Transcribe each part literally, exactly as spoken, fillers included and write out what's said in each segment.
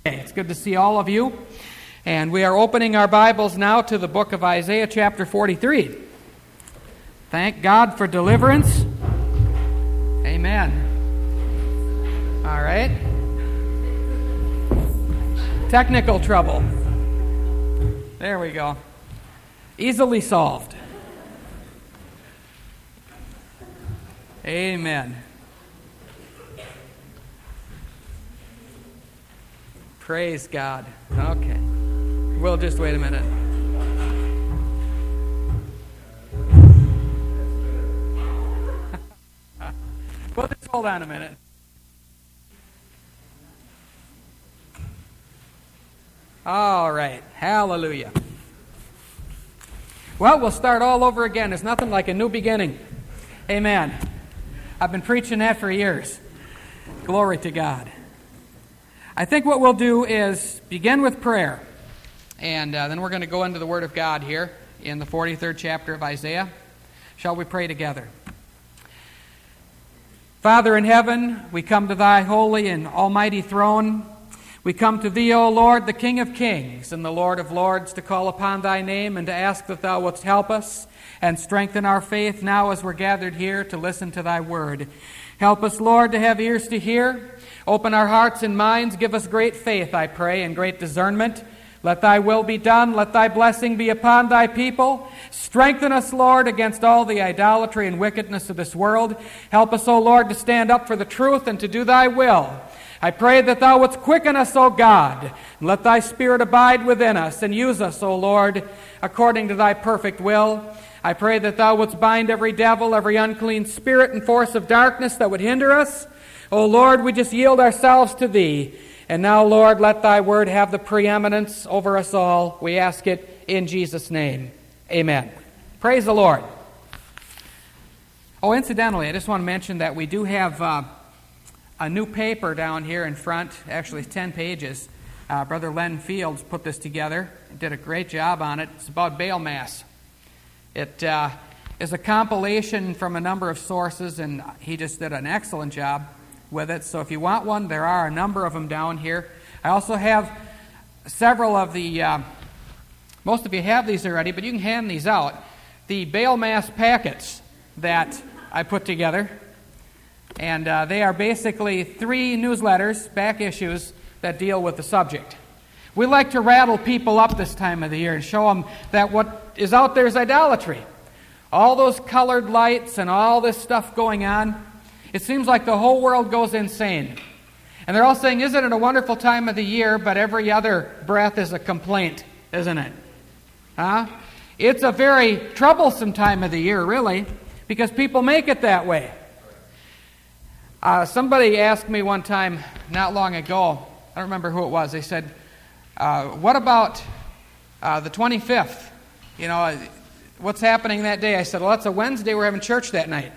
It's good to see all of you. And we are opening our Bibles now to the book of Isaiah chapter forty-three. Thank God for deliverance. Amen. All right. Technical trouble. There we go. Easily solved. Amen. Praise God. Okay. We'll just wait a minute. We'll just hold on a minute. All right. Hallelujah. Well, we'll start all over again. There's nothing like a new beginning. Amen. I've been preaching that for years. Glory to God. I think what we'll do is begin with prayer, and uh, then we're going to go into the Word of God here in the forty-third chapter of Isaiah. Shall we pray together? Father in heaven, we come to thy holy and almighty throne. We come to thee, O Lord, the King of kings and the Lord of lords, to call upon thy name and to ask that thou wouldst help us and strengthen our faith now as we're gathered here to listen to thy word. Help us, Lord, to have ears to hear. Open our hearts and minds. Give us great faith, I pray, and great discernment. Let thy will be done. Let thy blessing be upon thy people. Strengthen us, Lord, against all the idolatry and wickedness of this world. Help us, O Lord, to stand up for the truth and to do thy will. I pray that thou wouldst quicken us, O God, and let thy Spirit abide within us and use us, O Lord, according to thy perfect will. I pray that thou wouldst bind every devil, every unclean spirit and force of darkness that would hinder us. O Lord, we just yield ourselves to thee. And now, Lord, let thy word have the preeminence over us all. We ask it in Jesus' name. Amen. Praise the Lord. Oh, incidentally, I just want to mention that we do have uh, a new paper down here in front, actually ten pages. Uh, Brother Len Fields put this together. He did a great job on it. It's about Baal Mass. It uh, is a compilation from a number of sources, and he just did an excellent job with it. So if you want one, there are a number of them down here. I also have several of the, uh, most of you have these already, but you can hand these out. The Baal Mass packets that I put together. And uh, they are basically three newsletters, back issues, that deal with the subject. We like to rattle people up this time of the year and show them that what is out there is idolatry. All those colored lights and all this stuff going on, it seems like the whole world goes insane. And they're all saying, isn't it a wonderful time of the year, but every other breath is a complaint, isn't it? Huh? It's a very troublesome time of the year, really, because people make it that way. Uh, somebody asked me one time, not long ago, I don't remember who it was, they said, uh, what about uh, the twenty-fifth? You know, what's happening that day? I said, well, that's a Wednesday, we're having church that night.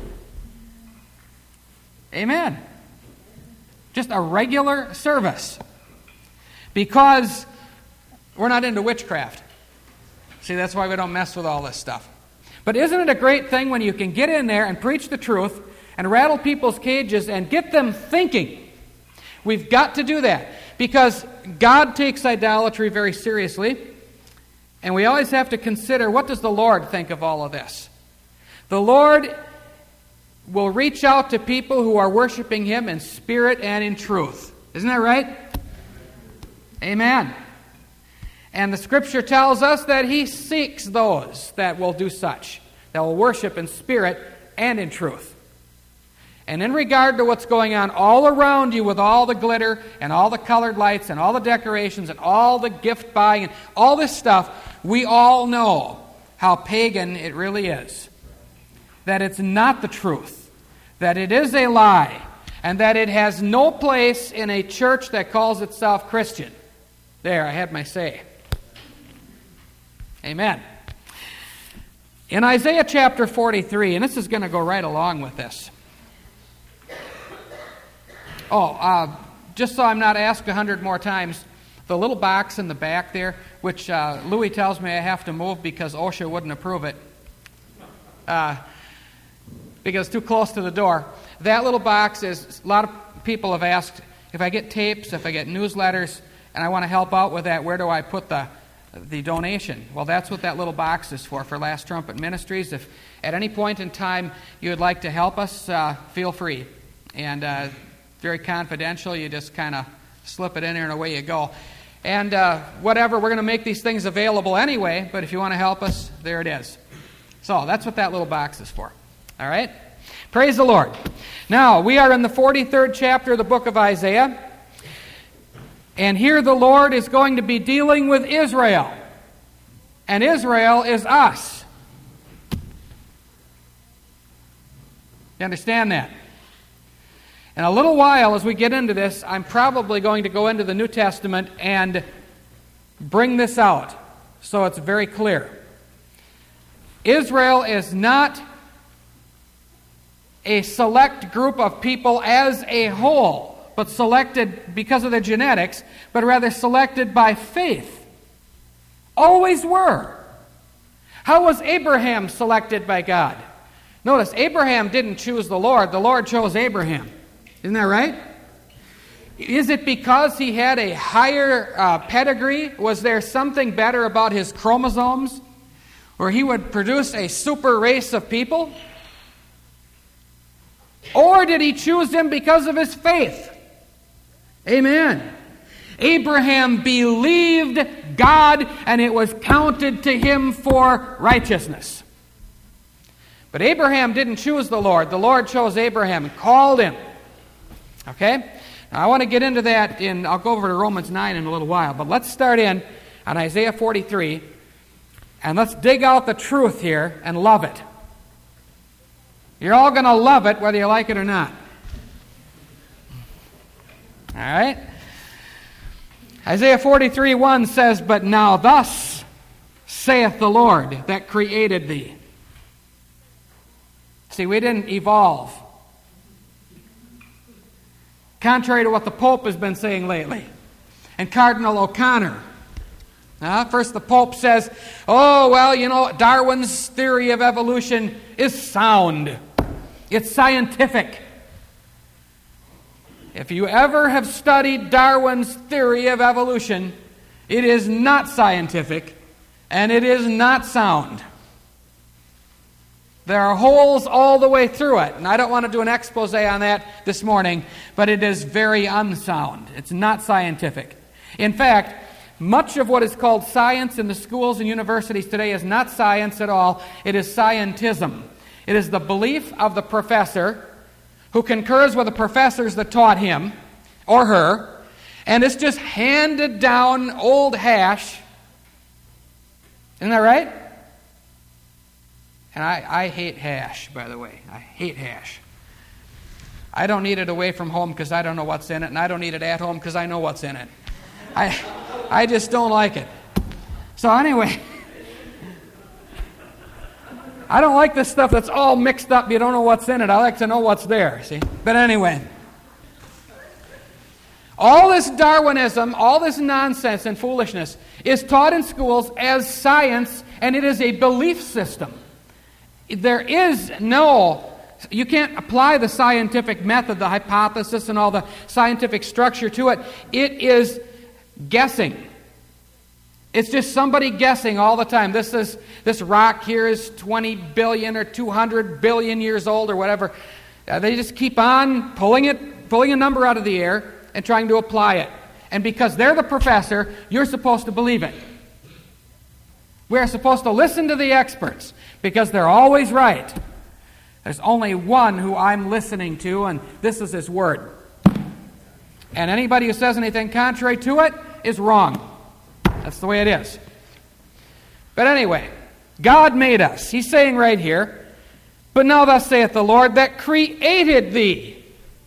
Amen. Just a regular service. Because we're not into witchcraft. See, that's why we don't mess with all this stuff. But isn't it a great thing when you can get in there and preach the truth and rattle people's cages and get them thinking? We've got to do that because God takes idolatry very seriously, and we always have to consider, what does the Lord think of all of this? The Lord will reach out to people who are worshiping Him in spirit and in truth. Isn't that right? Amen. And the Scripture tells us that He seeks those that will do such, that will worship in spirit and in truth. And in regard to what's going on all around you with all the glitter and all the colored lights and all the decorations and all the gift buying and all this stuff, we all know how pagan it really is. That it's not the truth, that it is a lie, and that it has no place in a church that calls itself Christian. There, I had my say. Amen. In Isaiah chapter forty-three, and this is going to go right along with this. Oh, uh, just so I'm not asked a hundred more times, the little box in the back there, which uh, Louis tells me I have to move because OSHA wouldn't approve it, uh, because it's too close to the door. That little box is, a lot of people have asked, if I get tapes, if I get newsletters, and I want to help out with that, where do I put the the donation? Well, that's what that little box is for, for Last Trumpet Ministries. If at any point in time you would like to help us, uh, feel free. And uh, very confidential, you just kind of slip it in there and away you go. And uh, whatever, we're going to make these things available anyway, but if you want to help us, there it is. So that's what that little box is for. All right? Praise the Lord. Now, we are in the forty-third chapter of the book of Isaiah. And here the Lord is going to be dealing with Israel. And Israel is us. You understand that? In a little while, as we get into this, I'm probably going to go into the New Testament and bring this out so it's very clear. Israel is not a select group of people as a whole, but selected because of their genetics, but rather selected by faith. Always were. How was Abraham selected by God? Notice, Abraham didn't choose the Lord. The Lord chose Abraham. Isn't that right? Is it because he had a higher uh, pedigree? Was there something better about his chromosomes? Or he would produce a super race of people? Or did he choose him because of his faith? Amen. Abraham believed God, and it was counted to him for righteousness. But Abraham didn't choose the Lord. The Lord chose Abraham and called him. Okay? Now, I want to get into that in, I'll go over to Romans nine in a little while, but let's start in on Isaiah forty-three, and let's dig out the truth here and love it. You're all going to love it whether you like it or not. All right? Isaiah forty-three one says, "But now thus saith the Lord that created thee." See, we didn't evolve. Contrary to what the Pope has been saying lately. And Cardinal O'Connor. Uh, first the Pope says, oh, well, you know, Darwin's theory of evolution is sound. It's scientific. If you ever have studied Darwin's theory of evolution, it is not scientific, and it is not sound. There are holes all the way through it, and I don't want to do an expose on that this morning, but it is very unsound. It's not scientific. In fact, much of what is called science in the schools and universities today is not science at all. It is scientism. It is the belief of the professor who concurs with the professors that taught him or her, and it's just handed down old hash. Isn't that right? And I, I hate hash, by the way. I hate hash. I don't need it away from home because I don't know what's in it, and I don't need it at home because I know what's in it. I, I just don't like it. So anyway, I don't like this stuff that's all mixed up. You don't know what's in it. I like to know what's there, see? But anyway, all this Darwinism, all this nonsense and foolishness is taught in schools as science, and it is a belief system. There is no, you can't apply the scientific method, the hypothesis, and all the scientific structure to it. It is guessing. It's just somebody guessing all the time. This is this rock here is twenty billion or two hundred billion years old or whatever. Uh, they just keep on pulling it, pulling a number out of the air and trying to apply it. And because they're the professor, you're supposed to believe it. We're supposed to listen to the experts because they're always right. There's only one who I'm listening to, and this is his word. And anybody who says anything contrary to it is wrong. That's the way it is. But anyway, God made us. He's saying right here, but now thus saith the Lord that created thee,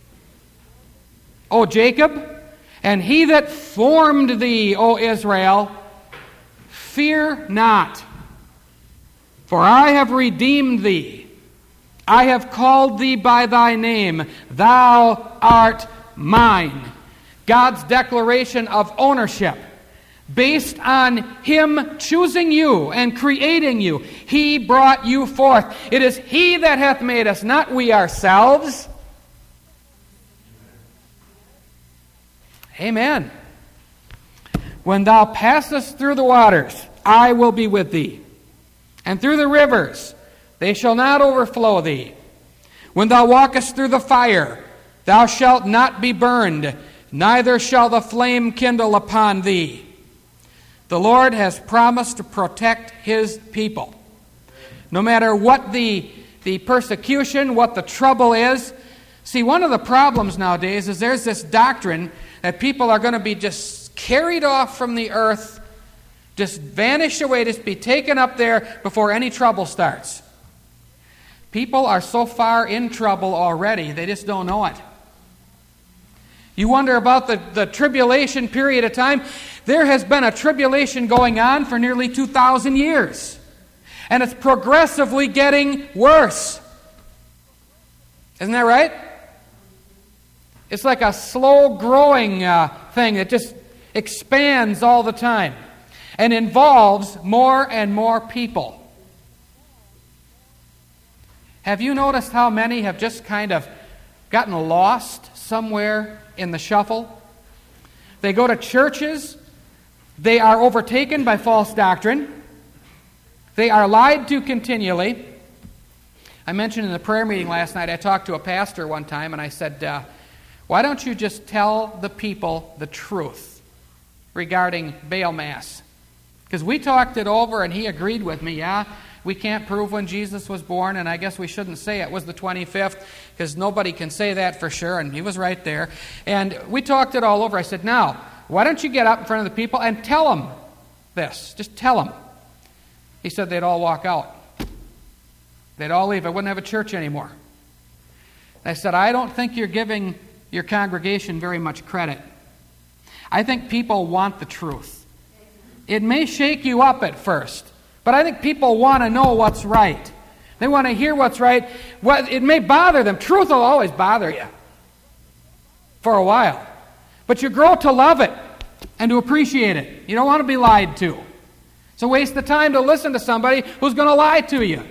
O Jacob, and he that formed thee, O Israel. Fear not, for I have redeemed thee. I have called thee by thy name. Thou art mine. God's declaration of ownership based on Him choosing you and creating you. He brought you forth. It is He that hath made us, not we ourselves. Amen. When thou passest through the waters, I will be with thee. And through the rivers, they shall not overflow thee. When thou walkest through the fire, thou shalt not be burned, neither shall the flame kindle upon thee. The Lord has promised to protect His people. No matter what the, the persecution, what the trouble is. See, one of the problems nowadays is there's this doctrine that people are going to be just carried off from the earth, just vanish away, just be taken up there before any trouble starts. People are so far in trouble already, they just don't know it. You wonder about the, the tribulation period of time. There has been a tribulation going on for nearly two thousand years. And it's progressively getting worse. Isn't that right? It's like a slow-growing uh, thing that just expands all the time and involves more and more people. Have you noticed how many have just kind of gotten lost somewhere in the shuffle? They go to churches. They are overtaken by false doctrine. They are lied to continually. I mentioned in the prayer meeting last night, I talked to a pastor one time, and I said, uh, why don't you just tell the people the truth regarding Baal Mass? Because we talked it over, and he agreed with me. Yeah, we can't prove when Jesus was born, and I guess we shouldn't say it was the twenty-fifth, because nobody can say that for sure, and he was right there. And we talked it all over. I said, now, why don't you get up in front of the people and tell them this? Just tell them. He said they'd all walk out. They'd all leave. I wouldn't have a church anymore. I said, I don't think you're giving your congregation very much credit. I think people want the truth. It may shake you up at first, but I think people want to know what's right. They want to hear what's right. Well, it may bother them. Truth will always bother you for a while. But you grow to love it and to appreciate it. You don't want to be lied to. It's a waste of time to listen to somebody who's going to lie to you.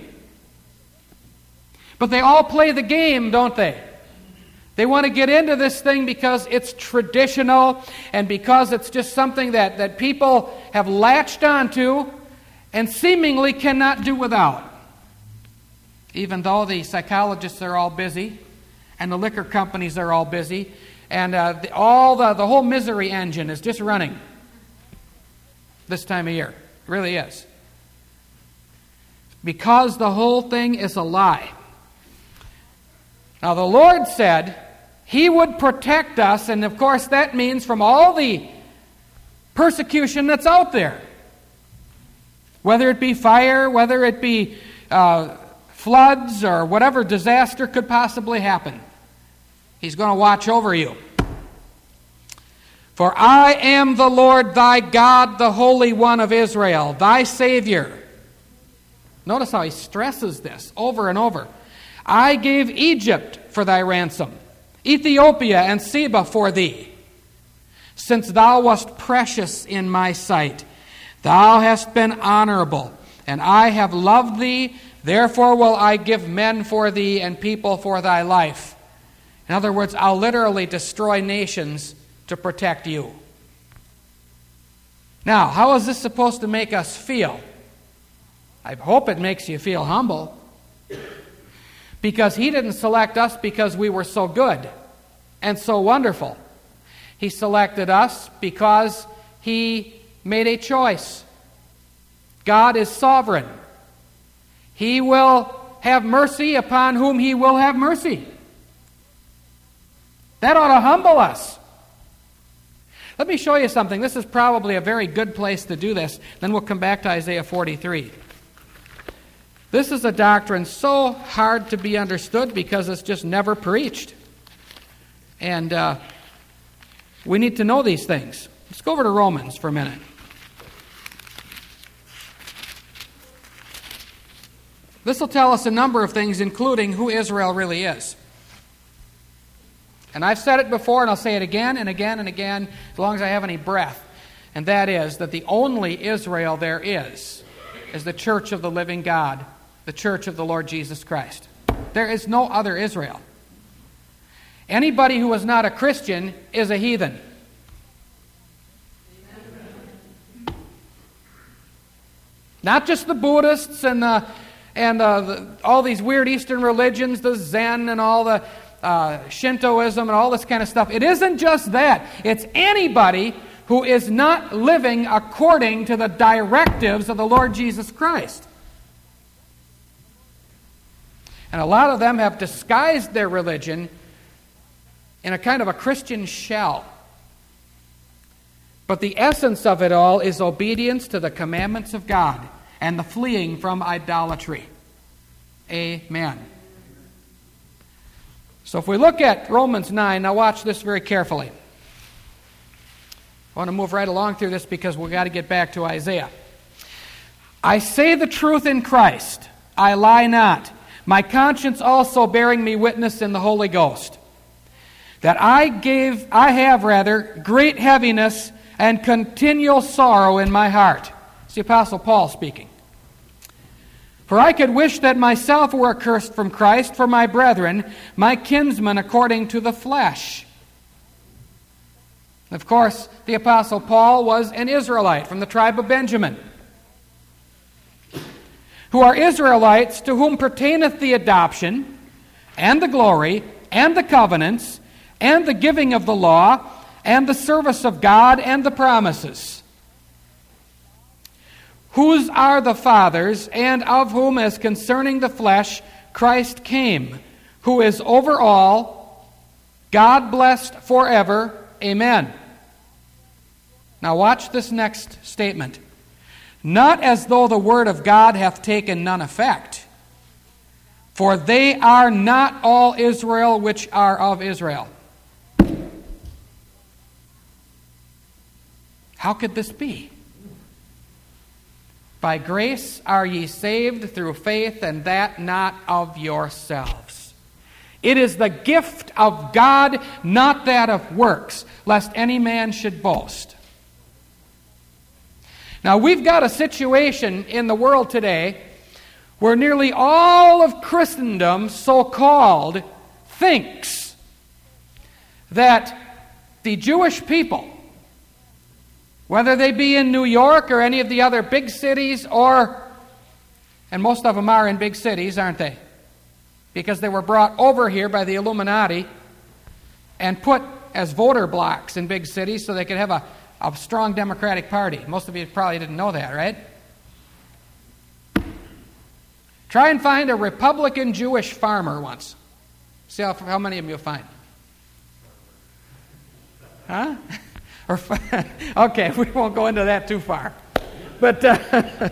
But they all play the game, don't they? They want to get into this thing because it's traditional and because it's just something that, that people have latched onto and seemingly cannot do without. Even though the psychologists are all busy and the liquor companies are all busy and uh, the, all the, the whole misery engine is just running this time of year. It really is. Because the whole thing is a lie. Now the Lord said He would protect us, and of course that means from all the persecution that's out there. Whether it be fire, whether it be uh, floods, or whatever disaster could possibly happen. He's going to watch over you. For I am the Lord thy God, the Holy One of Israel, thy Savior. Notice how he stresses this over and over. I gave Egypt for thy ransom, Ethiopia and Seba for thee. Since thou wast precious in my sight, thou hast been honorable, and I have loved thee, therefore will I give men for thee and people for thy life. In other words, I'll literally destroy nations to protect you. Now, how is this supposed to make us feel? I hope it makes you feel humble. Because He didn't select us because we were so good and so wonderful. He selected us because He made a choice. God is sovereign. He will have mercy upon whom He will have mercy. That ought to humble us. Let me show you something. This is probably a very good place to do this. Then we'll come back to Isaiah forty-three. This is a doctrine so hard to be understood because it's just never preached. And uh, we need to know these things. Let's go over to Romans for a minute. This will tell us a number of things, including who Israel really is. And I've said it before, and I'll say it again and again and again, as long as I have any breath. And that is that the only Israel there is, is the church of the living God, the church of the Lord Jesus Christ. There is no other Israel. Anybody who is not a Christian is a heathen. Not just the Buddhists and the, and uh, the, all these weird Eastern religions, the Zen and all the uh, Shintoism and all this kind of stuff. It isn't just that. It's anybody who is not living according to the directives of the Lord Jesus Christ. And a lot of them have disguised their religion in a kind of a Christian shell. But the essence of it all is obedience to the commandments of God and the fleeing from idolatry. Amen. So if we look at Romans nine, now watch this very carefully. I want to move right along through this because we've got to get back to Isaiah. I say the truth in Christ, I lie not. My conscience also bearing me witness in the Holy Ghost, that I gave, I have rather, great heaviness and continual sorrow in my heart. It's the Apostle Paul speaking. For I could wish that myself were accursed from Christ for my brethren, my kinsmen according to the flesh. Of course, the Apostle Paul was an Israelite from the tribe of Benjamin, who are Israelites to whom pertaineth the adoption, and the glory, and the covenants, and the giving of the law, and the service of God, and the promises. Whose are the fathers, and of whom, as concerning the flesh, Christ came, who is over all, God blessed forever. Amen. Now watch this next statement. Not as though the word of God hath taken none effect, for they are not all Israel which are of Israel. How could this be? By grace are ye saved through faith, and that not of yourselves. It is the gift of God, not that of works, lest any man should boast. Now, we've got a situation in the world today where nearly all of Christendom, so-called, thinks that the Jewish people, whether they be in New York or any of the other big cities, or, and most of them are in big cities, aren't they? Because they were brought over here by the Illuminati and put as voter blocks in big cities so they could have a, a strong Democratic Party. Most of you probably didn't know that, right? Try and find a Republican Jewish farmer once. See how, how many of them you'll find. Huh? Or, okay, we won't go into that too far. But, uh,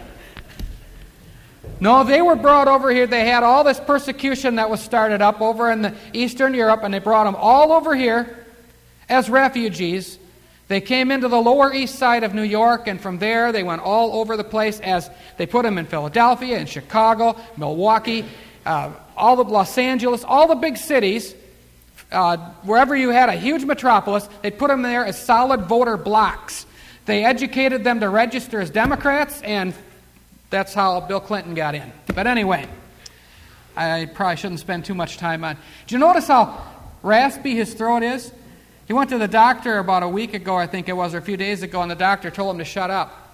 no, they were brought over here. They had all this persecution that was started up over in the Eastern Europe, and they brought them all over here as refugees. They came into the Lower East Side of New York, and from there they went all over the place as they put them in Philadelphia, in Chicago, Milwaukee, uh, all of Los Angeles, all the big cities. Uh, wherever you had a huge metropolis, they put them there as solid voter blocks. They educated them to register as Democrats, and that's how Bill Clinton got in. But anyway, I probably shouldn't spend too much time on. Did you notice how raspy his throat is? He went to the doctor about a week ago, I think it was, or a few days ago, and the doctor told him to shut up.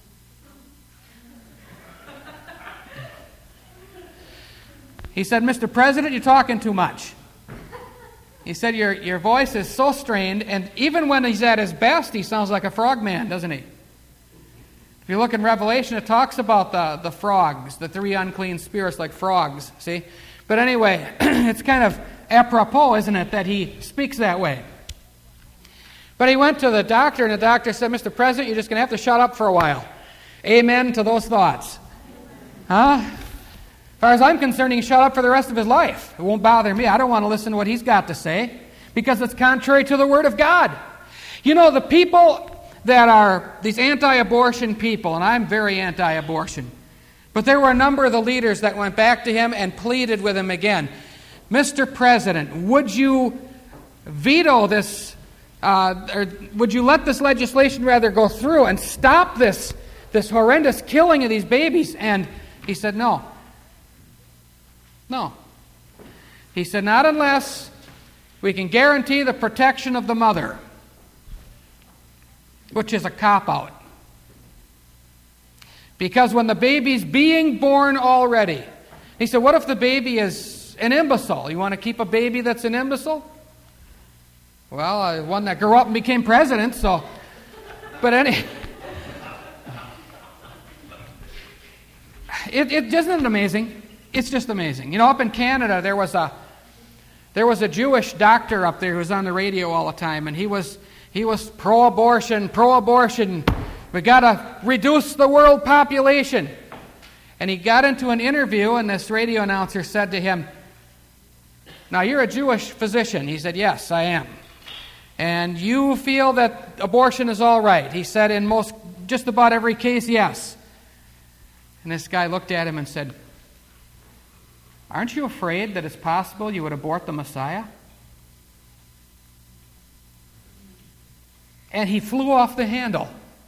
He said, Mister President, you're talking too much. He said, your, your voice is so strained, and even when he's at his best, he sounds like a frogman, doesn't he? If you look in Revelation, it talks about the, the frogs, the three unclean spirits like frogs, see? But anyway, it's kind of apropos, isn't it, that he speaks that way. But he went to the doctor, and the doctor said, Mister President, you're just going to have to shut up for a while. Amen to those thoughts. Huh? As far as I'm concerned, he can shut up for the rest of his life. It won't bother me. I don't want to listen to what he's got to say because it's contrary to the Word of God. You know, the people that are these anti-abortion people, and I'm very anti-abortion, but there were a number of the leaders that went back to him and pleaded with him again. Mister President, would you veto this, uh, or would you let this legislation rather go through and stop this, this horrendous killing of these babies? And he said, no. No. He said, not unless we can guarantee the protection of the mother, which is a cop-out. Because when the baby's being born already, he said, what if the baby is an imbecile? You want to keep a baby that's an imbecile? Well, uh, one that grew up and became president, so... But any... It, it, isn't it amazing? It's just amazing. You know, up in Canada, there was a there was a Jewish doctor up there who was on the radio all the time, and he was he was pro-abortion, pro-abortion. We got to reduce the world population. And he got into an interview, and this radio announcer said to him, "Now, you're a Jewish physician." He said, "Yes, I am." "And you feel that abortion is all right?" He said, "In most, just about every case, yes." And this guy looked at him and said, "Aren't you afraid that it's possible you would abort the Messiah?" And he flew off the handle.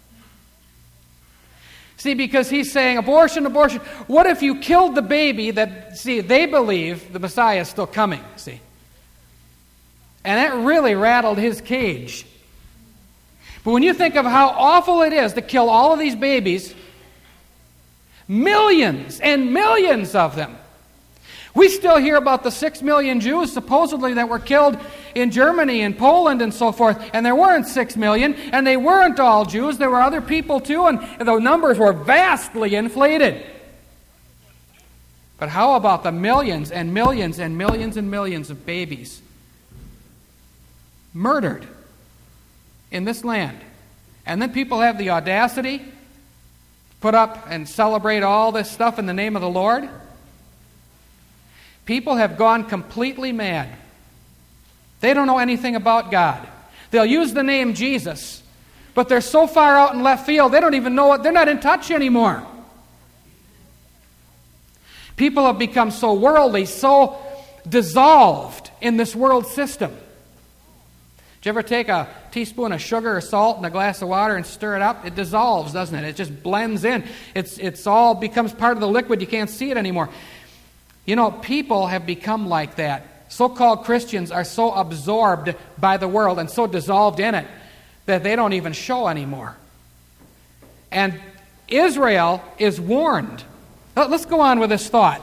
See, because he's saying, abortion, abortion. What if you killed the baby that, see, they believe the Messiah is still coming, see? And that really rattled his cage. But when you think of how awful it is to kill all of these babies, millions and millions of them. We still hear about the six million Jews supposedly that were killed in Germany and Poland and so forth, and there weren't six million, and they weren't all Jews. There were other people too, and the numbers were vastly inflated. But how about the millions and millions and millions and millions of babies murdered in this land? And then people have the audacity to put up and celebrate all this stuff in the name of the Lord? People have gone completely mad. They don't know anything about God. They'll use the name Jesus, but they're so far out in left field, they don't even know it. They're not in touch anymore. People have become so worldly, so dissolved in this world system. Did you ever take a teaspoon of sugar or salt in a glass of water and stir it up? It dissolves, doesn't it? It just blends in. It's, it's all becomes part of the liquid. You can't see it anymore. You know, people have become like that. So-called Christians are so absorbed by the world and so dissolved in it that they don't even show anymore. And Israel is warned. Let's go on with this thought.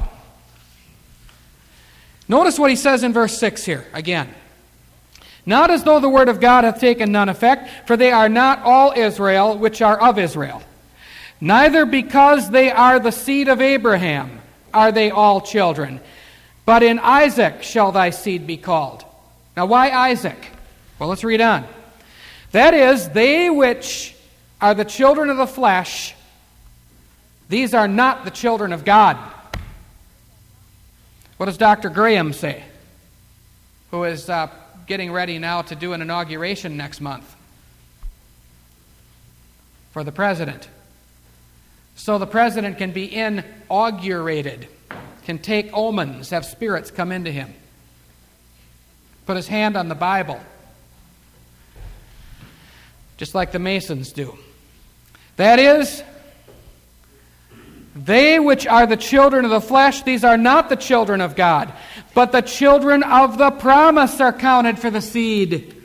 Notice what he says in verse six here again. Not as though the word of God hath taken none effect, for they are not all Israel which are of Israel. Neither because they are the seed of Abraham are they all children, but in Isaac shall thy seed be called. Now why Isaac? Well, let's read on. That is, they which are the children of the flesh, these are not the children of God. What does Doctor Graham say, who is uh, getting ready now to do an inauguration next month for the president? So the president can be inaugurated, can take omens, have spirits come into him, put his hand on the Bible, just like the Masons do. That is, they which are the children of the flesh, these are not the children of God, but the children of the promise are counted for the seed.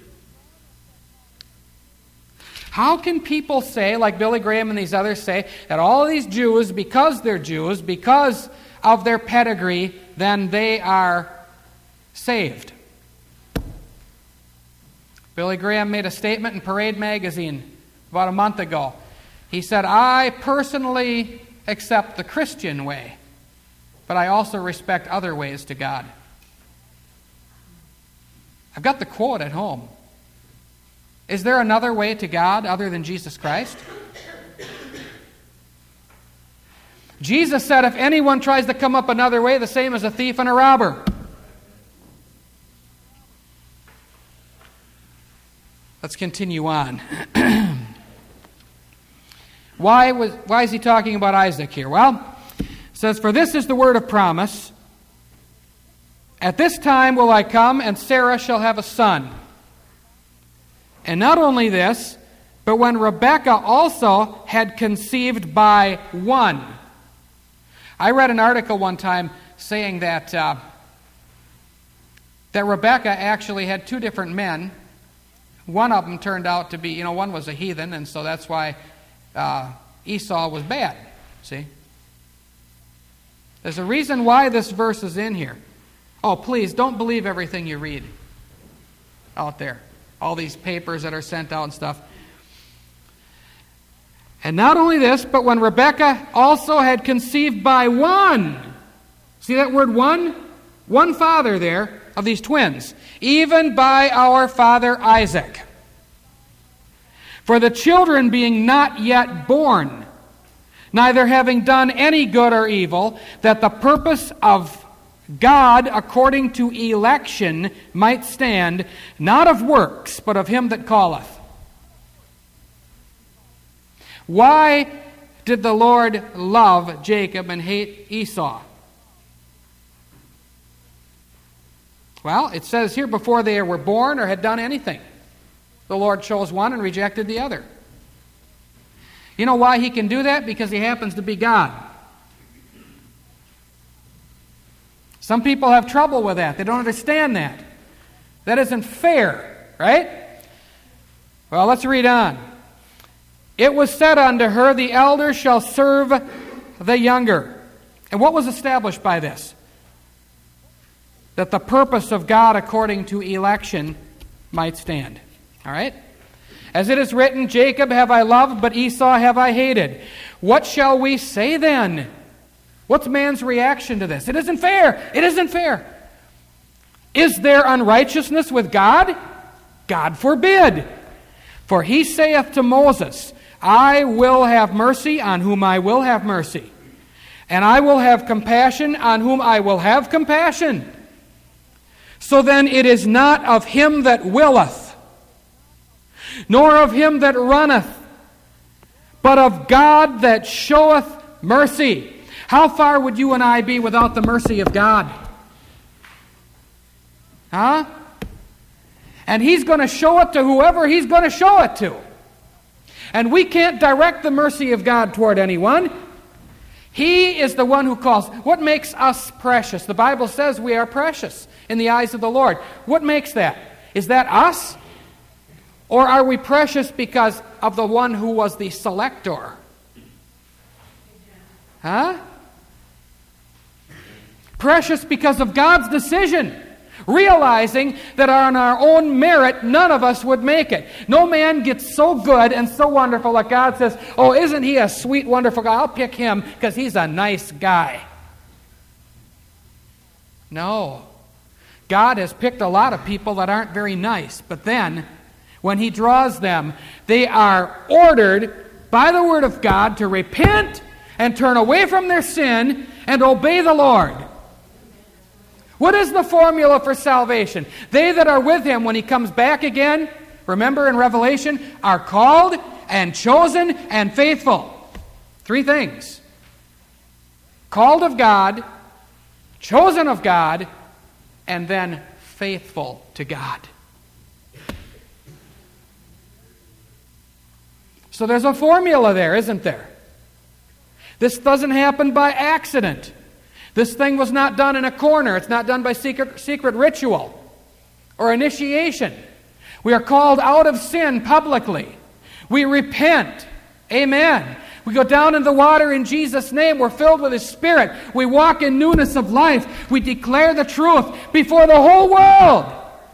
How can people say, like Billy Graham and these others say, that all of these Jews, because they're Jews, because of their pedigree, then they are saved? Billy Graham made a statement in Parade magazine about a month ago. He said, I personally accept the Christian way, but I also respect other ways to God. I've got the quote at home. Is there another way to God other than Jesus Christ? Jesus said, if anyone tries to come up another way, the same as a thief and a robber. Let's continue on. why was why is he talking about Isaac here? Well, it says, for this is the word of promise. At this time will I come, and Sarah shall have a son. And not only this, but when Rebekah also had conceived by one. I read an article one time saying that uh, that Rebekah actually had two different men. One of them turned out to be, you know, one was a heathen, and so that's why uh, Esau was bad. See? There's a reason why this verse is in here. Oh, please, don't believe everything you read out there. All these papers that are sent out and stuff. And not only this, but when Rebekah also had conceived by one, see that word one? One father there of these twins, even by our father Isaac. For the children being not yet born, neither having done any good or evil, that the purpose of God according to election might stand, not of works, but of him that calleth. Why did the Lord love Jacob and hate Esau? Well, it says here before they were born or had done anything, the Lord chose one and rejected the other. You know why he can do that? Because he happens to be God. Some people have trouble with that. They don't understand that. That isn't fair, right? Well, let's read on. It was said unto her, the elder shall serve the younger. And what was established by this? That the purpose of God according to election might stand. All right? As it is written, Jacob have I loved, but Esau have I hated. What shall we say then? What's man's reaction to this? It isn't fair. It isn't fair. Is there unrighteousness with God? God forbid. For he saith to Moses, I will have mercy on whom I will have mercy, and I will have compassion on whom I will have compassion. So then it is not of him that willeth, nor of him that runneth, but of God that showeth mercy. How far would you and I be without the mercy of God? Huh? And he's going to show it to whoever he's going to show it to. And we can't direct the mercy of God toward anyone. He is the one who calls. What makes us precious? The Bible says we are precious in the eyes of the Lord. What makes that? Is that us? Or are we precious because of the one who was the selector? Huh? Precious because of God's decision. Realizing that on our own merit, none of us would make it. No man gets so good and so wonderful that God says, oh, isn't he a sweet, wonderful guy? I'll pick him because he's a nice guy. No. God has picked a lot of people that aren't very nice. But then, when he draws them, they are ordered by the word of God to repent and turn away from their sin and obey the Lord. What is the formula for salvation? They that are with him when he comes back again, remember in Revelation, are called and chosen and faithful. Three things. Called of God, chosen of God, and then faithful to God. So there's a formula there, isn't there? This doesn't happen by accident. This thing was not done in a corner. It's not done by secret, secret ritual or initiation. We are called out of sin publicly. We repent. Amen. We go down in the water in Jesus' name. We're filled with His Spirit. We walk in newness of life. We declare the truth before the whole world.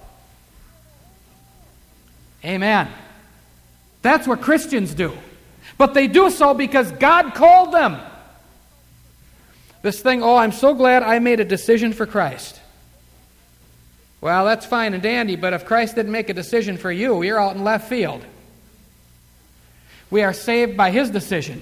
Amen. That's what Christians do. But they do so because God called them. This thing, oh, I'm so glad I made a decision for Christ. Well, that's fine and dandy, but if Christ didn't make a decision for you, you're out in left field. We are saved by His decision.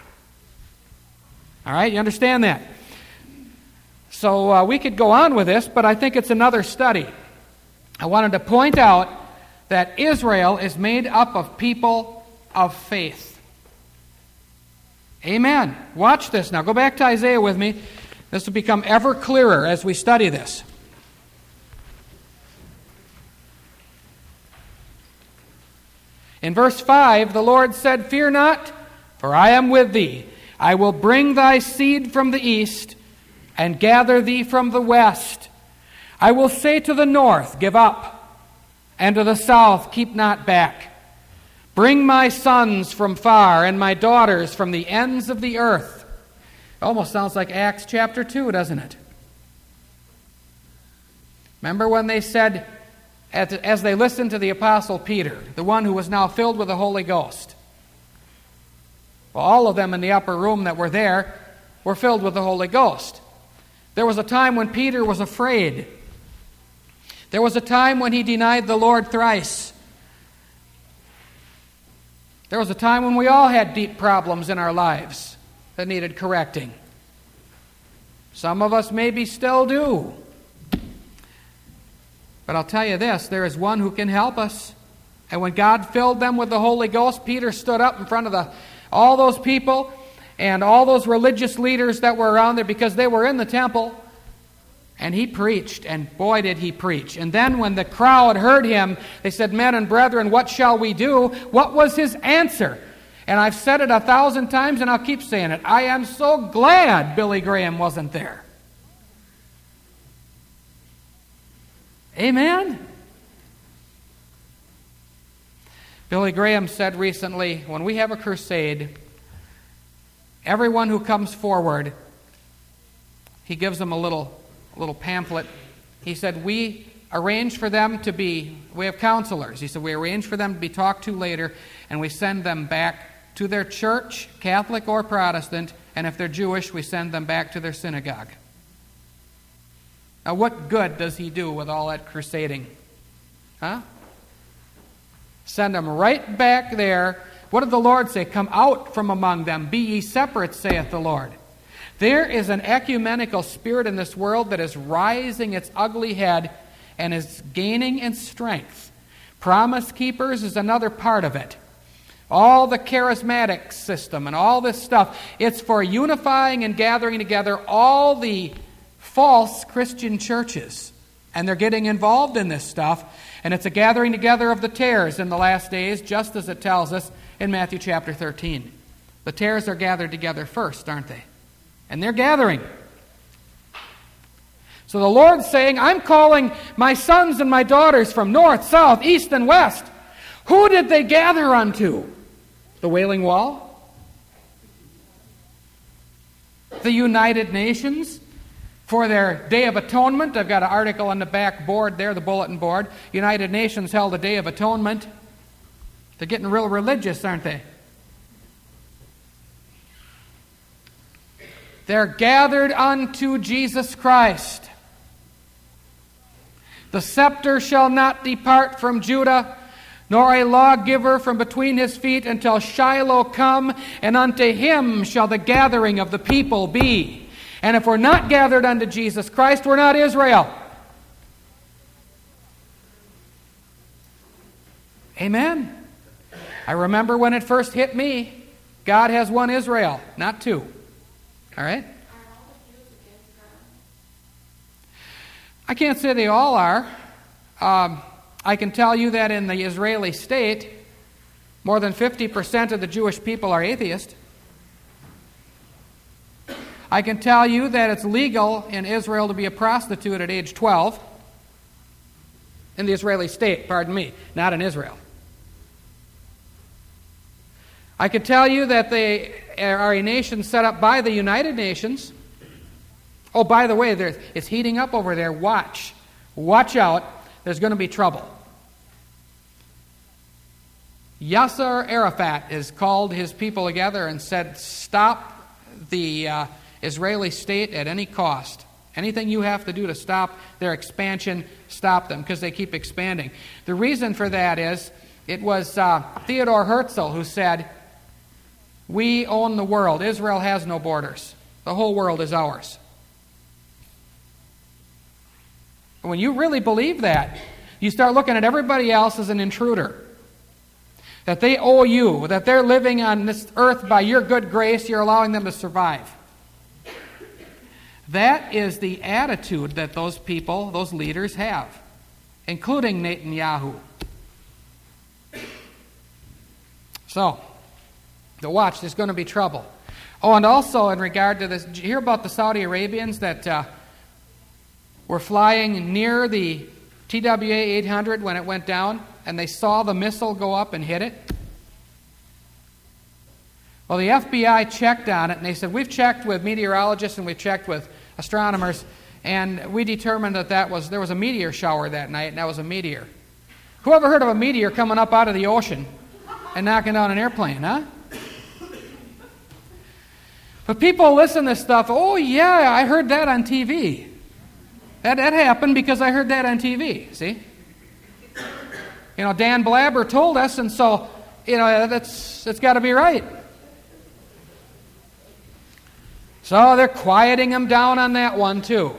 All right, you understand that? So uh, we could go on with this, but I think it's another study. I wanted to point out that Israel is made up of people of faith. Amen. Watch this now. Go back to Isaiah with me. This will become ever clearer as we study this. In verse five, the Lord said, Fear not, for I am with thee. I will bring thy seed from the east and gather thee from the west. I will say to the north, Give up, and to the south, Keep not back. Bring my sons from far and my daughters from the ends of the earth. Almost sounds like Acts chapter two, doesn't it? Remember when they said, as they listened to the Apostle Peter, the one who was now filled with the Holy Ghost. Well, all of them in the upper room that were there were filled with the Holy Ghost. There was a time when Peter was afraid. There was a time when he denied the Lord thrice. There was a time when we all had deep problems in our lives that needed correcting. Some of us maybe still do. But I'll tell you this, there is one who can help us. And when God filled them with the Holy Ghost, Peter stood up in front of the, all those people and all those religious leaders that were around there because they were in the temple. And he preached, and boy did he preach. And then when the crowd heard him, they said, "Men and brethren, what shall we do?" What was his answer? And I've said it a thousand times, and I'll keep saying it. I am so glad Billy Graham wasn't there. Amen? Billy Graham said recently, when we have a crusade, everyone who comes forward, he gives them a little A little pamphlet. He said, we arrange for them to be, we have counselors. He said, we arrange for them to be talked to later, and we send them back to their church, Catholic or Protestant, and if they're Jewish, we send them back to their synagogue. Now, what good does he do with all that crusading? Huh? Send them right back there. What did the Lord say? Come out from among them. Be ye separate, saith the Lord. There is an ecumenical spirit in this world that is rising its ugly head and is gaining in strength. Promise Keepers is another part of it. All the charismatic system and all this stuff, it's for unifying and gathering together all the false Christian churches. And they're getting involved in this stuff. And it's a gathering together of the tares in the last days, just as it tells us in Matthew chapter thirteen. The tares are gathered together first, aren't they? And they're gathering. So the Lord's saying, I'm calling my sons and my daughters from north, south, east, and west. Who did they gather unto? The Wailing Wall? The United Nations? For their Day of Atonement. I've got an article on the back board there, the bulletin board. United Nations held a Day of Atonement. They're getting real religious, aren't they? They're gathered unto Jesus Christ. The scepter shall not depart from Judah, nor a lawgiver from between his feet until Shiloh come, and unto him shall the gathering of the people be. And if we're not gathered unto Jesus Christ, we're not Israel. Amen. I remember when it first hit me, God has one Israel, not two. All right? I can't say they all are. Um, I can tell you that in the Israeli state, more than fifty percent of the Jewish people are atheist. I can tell you that it's legal in Israel to be a prostitute at age twelve. In the Israeli state, pardon me, not in Israel. I could tell you that they are a nation set up by the United Nations. Oh, by the way, there's, it's heating up over there. Watch. Watch out. There's going to be trouble. Yasser Arafat has called his people together and said, stop the uh, Israeli state at any cost. Anything you have to do to stop their expansion, stop them, because they keep expanding. The reason for that is, it was uh, Theodore Herzl who said, we own the world. Israel has no borders. The whole world is ours. When you really believe that, you start looking at everybody else as an intruder. That they owe you, that they're living on this earth by your good grace, you're allowing them to survive. That is the attitude that those people, those leaders have, including Netanyahu. So, to watch, there's going to be trouble. Oh, and also in regard to this, did you hear about the Saudi Arabians that uh, were flying near the T W A eight hundred when it went down, and they saw the missile go up and hit it? Well, the F B I checked on it, and they said, we've checked with meteorologists and we've checked with astronomers, and we determined that, that was, there was a meteor shower that night, and that was a meteor. Who ever heard of a meteor coming up out of the ocean and knocking down an airplane, huh? But people listen to stuff, oh yeah, I heard that on T V. That, that happened because I heard that on T V, see? You know, Dan Blabber told us, and so, you know, that's it's got to be right. So they're quieting him down on that one too.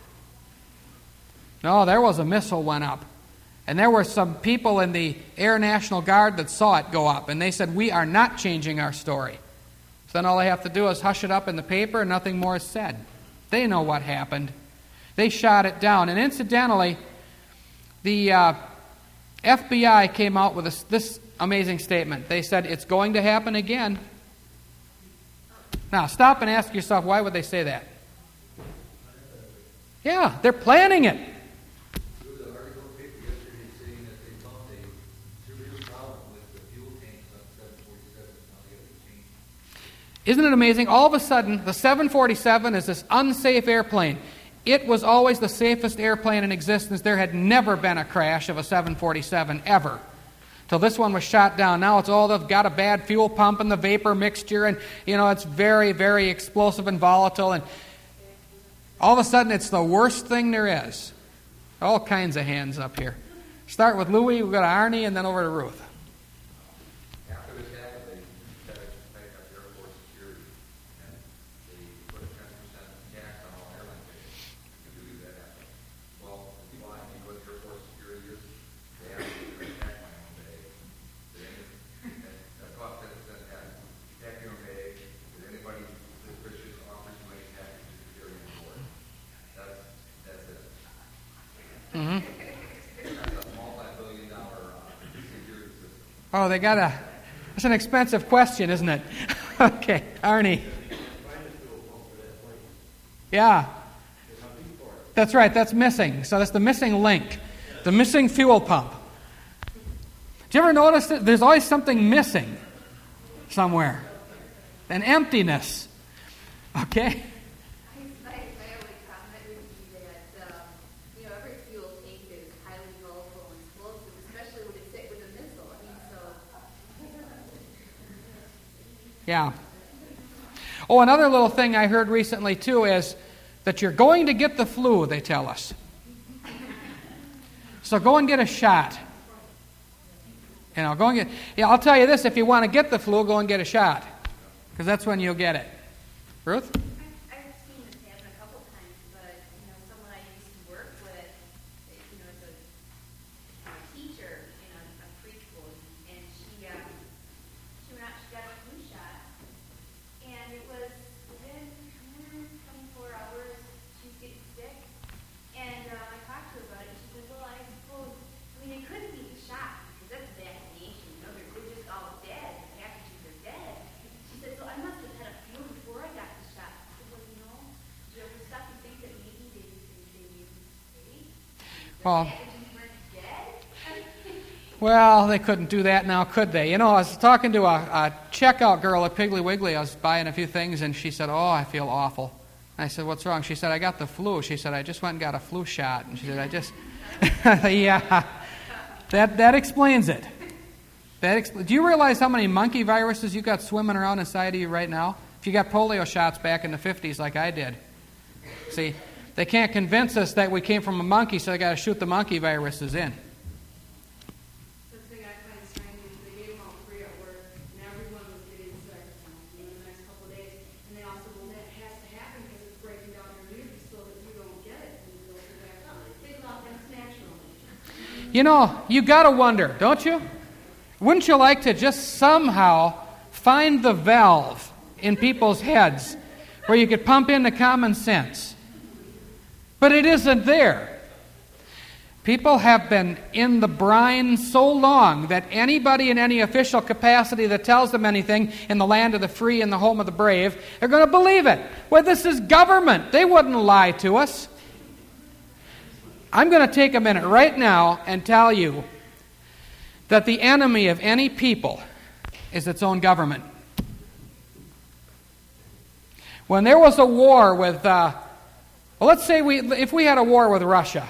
No, there was a missile went up. And there were some people in the Air National Guard that saw it go up, and they said, we are not changing our story. So then all they have to do is hush it up in the paper, and nothing more is said. They know what happened. They shot it down. And incidentally, the uh, F B I came out with this, this amazing statement. They said, it's going to happen again. Now, stop and ask yourself, why would they say that? Yeah, they're planning it. Isn't it amazing? All of a sudden, the seven forty-seven is this unsafe airplane. It was always the safest airplane in existence. There had never been a crash of a seven forty-seven, ever. Till this one was shot down. Now it's all they've got a bad fuel pump and the vapor mixture, and you know it's very, very explosive and volatile, and all of a sudden it's the worst thing there is. All kinds of hands up here. Start with Louie, we've got Arnie, and then over to Ruth. After this happened, they had to take up Air Force security, and they put a ten percent tax on all airline tickets to do that happen. Well, if you want to go to Air Force security, they have to tax my own bag. That cost ten percent tax. Tax your own bag. If anybody suspicious offers you any tax, you security on board. That's that's it. Mm-hmm. That's a multi-billion dollar uh, security system. Oh, they got a... That's an expensive question, isn't it? Okay, Arnie. Yeah. That's right, that's missing. So that's the missing link. The missing fuel pump. Do you ever notice that there's always something missing somewhere? An emptiness. Okay? My, my only comment would be that, um, you know, every fuel tank is highly volatile and explosive, especially when it's hit with a missile. I mean, so... Yeah. Oh, another little thing I heard recently, too, is that you're going to get the flu, they tell us. So go and get a shot. You know, go and get... Yeah, I'll tell you this, if you want to get the flu, go and get a shot. Because that's when you'll get it. Ruth? I've, I've seen this happen a couple times, but, you know, someone I used to work with, you know, as a, a teacher in a, a preschool, and she, um, she went out, she got a flu shot, and it was within twenty-four hours, she was getting sick, and uh, I talked to her about it, and she said, well, I suppose, I mean, it couldn't be the shot, because that's a vaccination, you know, they're, they're just all dead, the packages are dead. She said, so I must have had a flu before I got the shot. I said, well, you know, do you ever stop and think that maybe they, they, they made a mistake? The Well, packages weren't dead? well, they couldn't do that now, could they? You know, I was talking to a, a checkout girl at Piggly Wiggly. I was buying a few things, and she said, oh, I feel awful. I said, what's wrong? She said, I got the flu. She said, I just went and got a flu shot. And she said, I just... yeah, that, that explains it. That expl- Do you realize how many monkey viruses you got swimming around inside of you right now? If you got polio shots back in the fifties like I did. See, they can't convince us that we came from a monkey, so they got to shoot the monkey viruses in. The thing I find strange is they gave them all free at work, and everyone was getting sick in the next couple of days. And they also, well, that has to happen because it's breaking down your immunity so that you don't get it and you don't get it. They thought that's natural. You know, you got to wonder, don't you? Wouldn't you like to just somehow find the valve in people's heads where you could pump in the common sense? But it isn't there. People have been in the brine so long that anybody in any official capacity that tells them anything in the land of the free and the home of the brave, they're going to believe it. Well, this is government. They wouldn't lie to us. I'm going to take a minute right now and tell you that the enemy of any people is its own government. When there was a war with, uh, well, let's say we, if we had a war with Russia.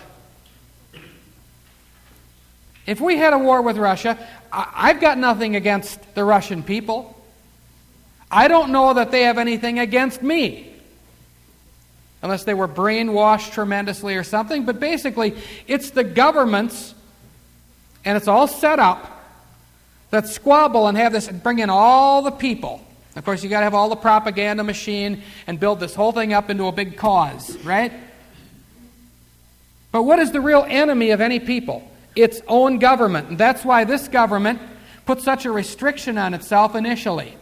If we had a war with Russia, I've got nothing against the Russian people. I don't know that they have anything against me. Unless they were brainwashed tremendously or something. But basically, it's the governments, and it's all set up, that squabble and have this, and bring in all the people. Of course, you got to have all the propaganda machine and build this whole thing up into a big cause, right? But what is the real enemy of any people? Its own government. And that's why this government put such a restriction on itself initially.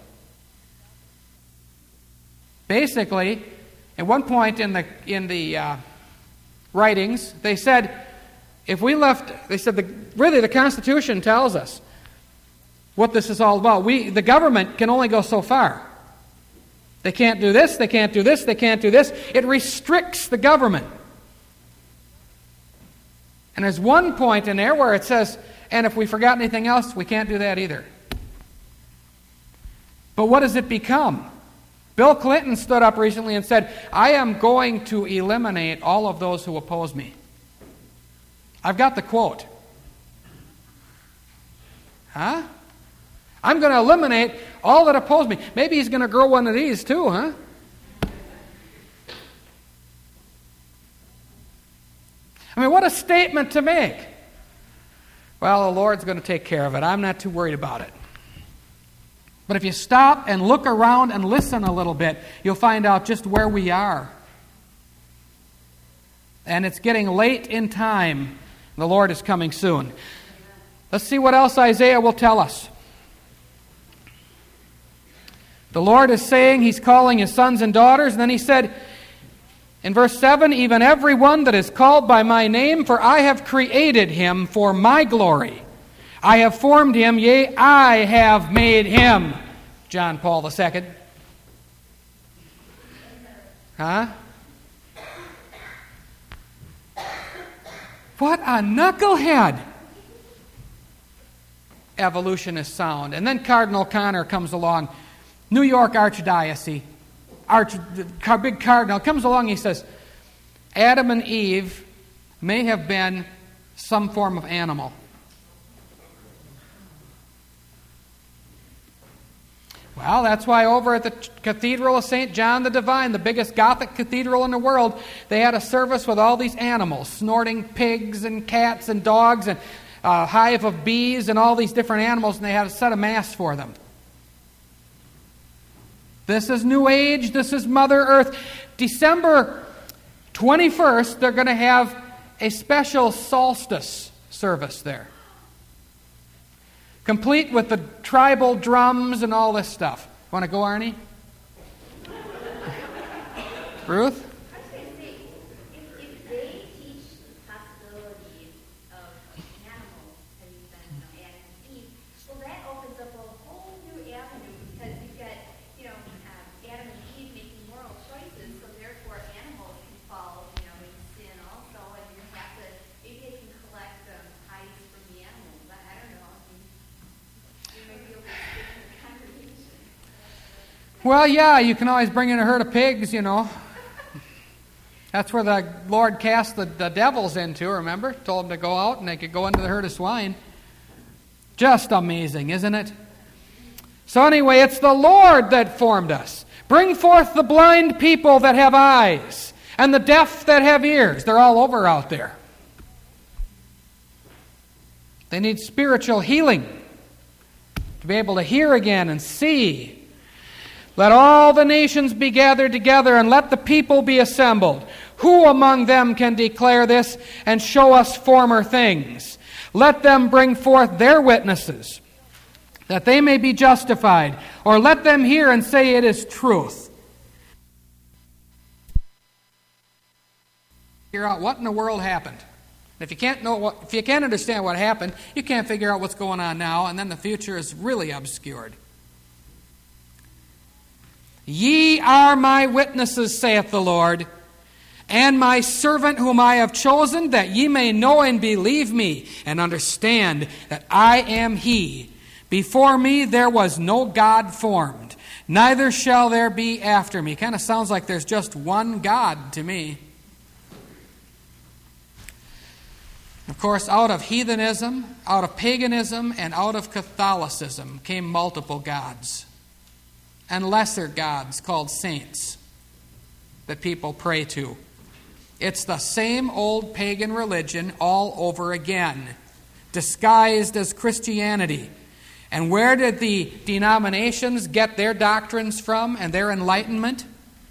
Basically, at one point in the in the uh, writings, they said, if we left, they said, the, really the Constitution tells us what this is all about. We, the government can only go so far. They can't do this, they can't do this, they can't do this. It restricts the government. And there's one point in there where it says, and if we forgot anything else, we can't do that either. But what does it become? Bill Clinton stood up recently and said, I am going to eliminate all of those who oppose me. I've got the quote. Huh? I'm going to eliminate all that oppose me. Maybe he's going to grow one of these too, huh? I mean, what a statement to make. Well, the Lord's going to take care of it. I'm not too worried about it. But if you stop and look around and listen a little bit, you'll find out just where we are. And it's getting late in time. The Lord is coming soon. Let's see what else Isaiah will tell us. The Lord is saying He's calling His sons and daughters, and then He said, in verse seven, even every one that is called by my name, for I have created him for my glory. I have formed him, yea, I have made him. John Paul the Second. Huh? What a knucklehead! Evolutionist sound. And then Cardinal Connor comes along, New York Archdiocese. Arch, big cardinal comes along and he says, Adam and Eve may have been some form of animal. Well, that's why over at the Cathedral of Saint John the Divine, the biggest Gothic cathedral in the world, they had a service with all these animals, snorting pigs and cats and dogs and a hive of bees and all these different animals, and they had a set of mass for them. This is New Age. This is Mother Earth. December twenty-first, they're going to have a special solstice service there. Complete with the tribal drums and all this stuff. Want to go, Arnie? Ruth? I was going to say, if, if they teach the possibilities of animals, as you said, you know, Adam and Eve, well, that opens up a whole new avenue because you've got, you know, uh, Adam and Eve making moral choices, so therefore animals can fall, you know, in sin also, and you have to, maybe they can collect um, hides from the animals. I, I don't know. I mean, you may be able to stick in the congregation. Well, yeah, you can always bring in a herd of pigs, you know. That's where the Lord cast the, the devils into, remember? Told them to go out and they could go into the herd of swine. Just amazing, isn't it? So anyway, it's the Lord that formed us. Bring forth the blind people that have eyes, and the deaf that have ears. They're all over out there. They need spiritual healing to be able to hear again and see. Let all the nations be gathered together, and let the people be assembled. Who among them can declare this and show us former things? Let them bring forth their witnesses, that they may be justified, or let them hear and say it is truth. Figure out what in the world happened. If you can't know what, if you can't understand what happened, you can't figure out what's going on now, and then the future is really obscured. Ye are my witnesses, saith the Lord, and my servant whom I have chosen, that ye may know and believe me, and understand that I am He. Before me there was no God formed, neither shall there be after me. Kind of sounds like there's just one God to me. Of course, out of heathenism, out of paganism, and out of Catholicism came multiple gods and lesser gods called saints that people pray to. It's the same old pagan religion all over again, disguised as Christianity. And where did the denominations get their doctrines from and their enlightenment?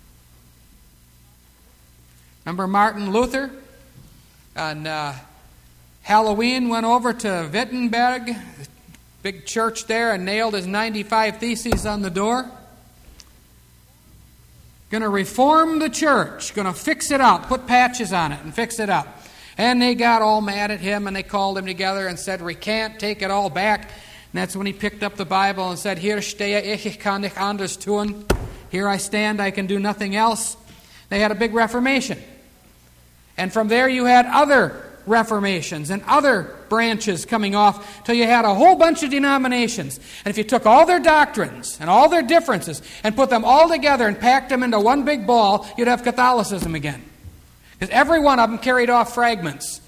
Remember Martin Luther? On uh, Halloween went over to Wittenberg, big church there, and nailed his ninety-five Theses on the door. Going to reform the church, going to fix it up, put patches on it and fix it up. And they got all mad at him and they called him together and said, recant, take it all back. And that's when he picked up the Bible and said, Hier stehe ich, ich kann nicht anders tun. Here I stand, I can do nothing else. They had a big Reformation. And from there you had other reformations and other branches coming off till you had a whole bunch of denominations. And if you took all their doctrines and all their differences and put them all together and packed them into one big ball, you'd have Catholicism again. Because every one of them carried off fragments.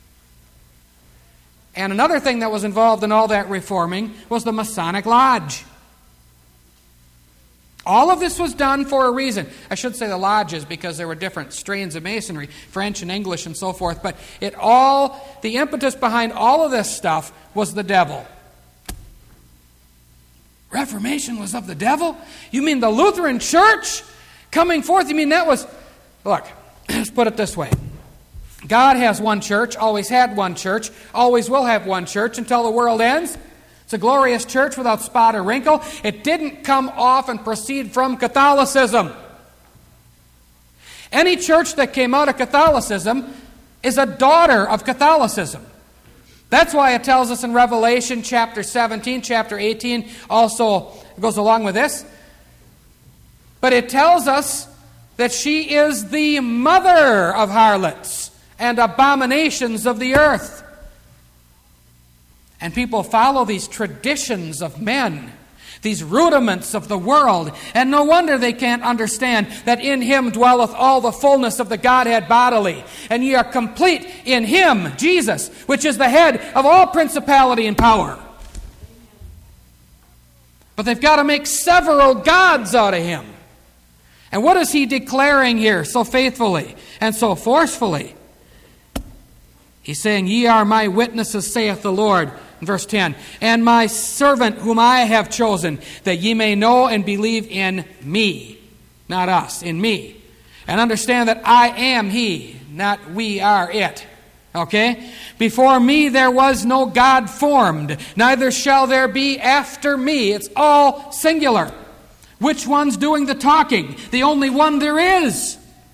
And another thing that was involved in all that reforming was the Masonic Lodge. All of this was done for a reason. I should say the lodges because there were different strains of Masonry, French and English and so forth. But it all, the impetus behind all of this stuff was the devil. Reformation was of the devil? You mean the Lutheran Church coming forth? You mean that was... Look, let's put it this way. God has one church, always had one church, always will have one church until the world ends. It's a glorious church without spot or wrinkle. It didn't come off and proceed from Catholicism. Any church that came out of Catholicism is a daughter of Catholicism. That's why it tells us in Revelation chapter seventeen, chapter eighteen, also goes along with this. But it tells us that she is the mother of harlots and abominations of the earth. And people follow these traditions of men, these rudiments of the world, and no wonder they can't understand that in Him dwelleth all the fullness of the Godhead bodily, and ye are complete in Him, Jesus, which is the head of all principality and power. But they've got to make several gods out of Him. And what is He declaring here so faithfully and so forcefully? He's saying, ye are my witnesses, saith the Lord. In verse ten, and my servant whom I have chosen, that ye may know and believe in me. Not us, in me. And understand that I am He, not we are it. Okay? Before me there was no God formed, neither shall there be after me. It's all singular. Which one's doing the talking? The only one there is.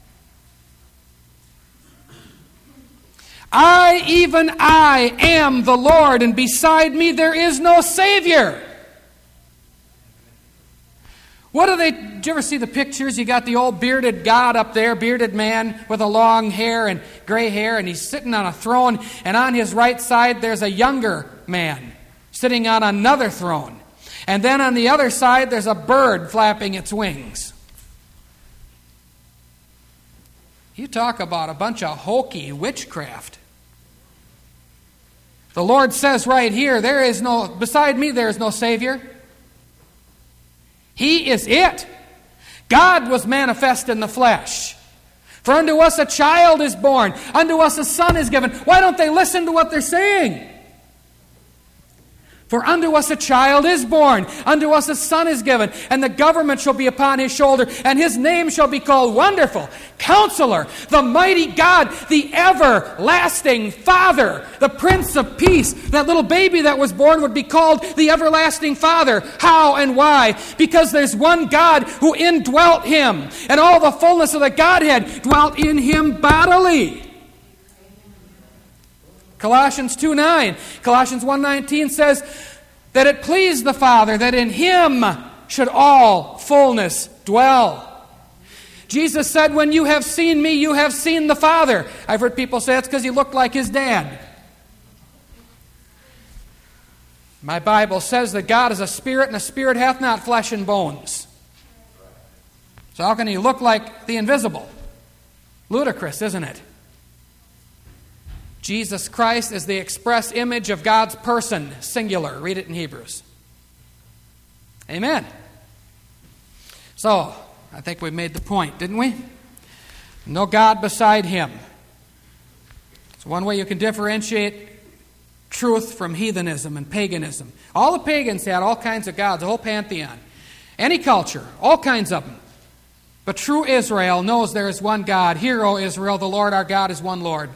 I, even I, am the Lord, and beside me there is no Savior. What do they, did you ever see the pictures? You got the old bearded God up there, bearded man with a long hair and gray hair, and he's sitting on a throne, and on his right side there's a younger man sitting on another throne. And then on the other side there's a bird flapping its wings. You talk about a bunch of hokey witchcraft. The Lord says right here, there is no, beside me there is no Savior. He is it. God was manifest in the flesh. For unto us a child is born, unto us a son is given. Why don't they listen to what they're saying? For unto us a child is born, unto us a son is given, and the government shall be upon his shoulder, and his name shall be called Wonderful, Counselor, the Mighty God, the Everlasting Father, the Prince of Peace. That little baby that was born would be called the Everlasting Father. How and why? Because there's one God who indwelt him, and all the fullness of the Godhead dwelt in him bodily. Colossians two nine. Colossians one nineteen says that it pleased the Father that in Him should all fullness dwell. Jesus said, when you have seen me, you have seen the Father. I've heard people say that's because He looked like His dad. My Bible says that God is a spirit, and a spirit hath not flesh and bones. So how can he look like the invisible? Ludicrous, isn't it? Jesus Christ is the express image of God's person, singular. Read it in Hebrews. Amen. So, I think we made the point, didn't we? No God beside him. It's one way you can differentiate truth from heathenism and paganism. All the pagans had all kinds of gods, a whole pantheon. Any culture, all kinds of them. But true Israel knows there is one God. Hear, O Israel, the Lord our God is one Lord.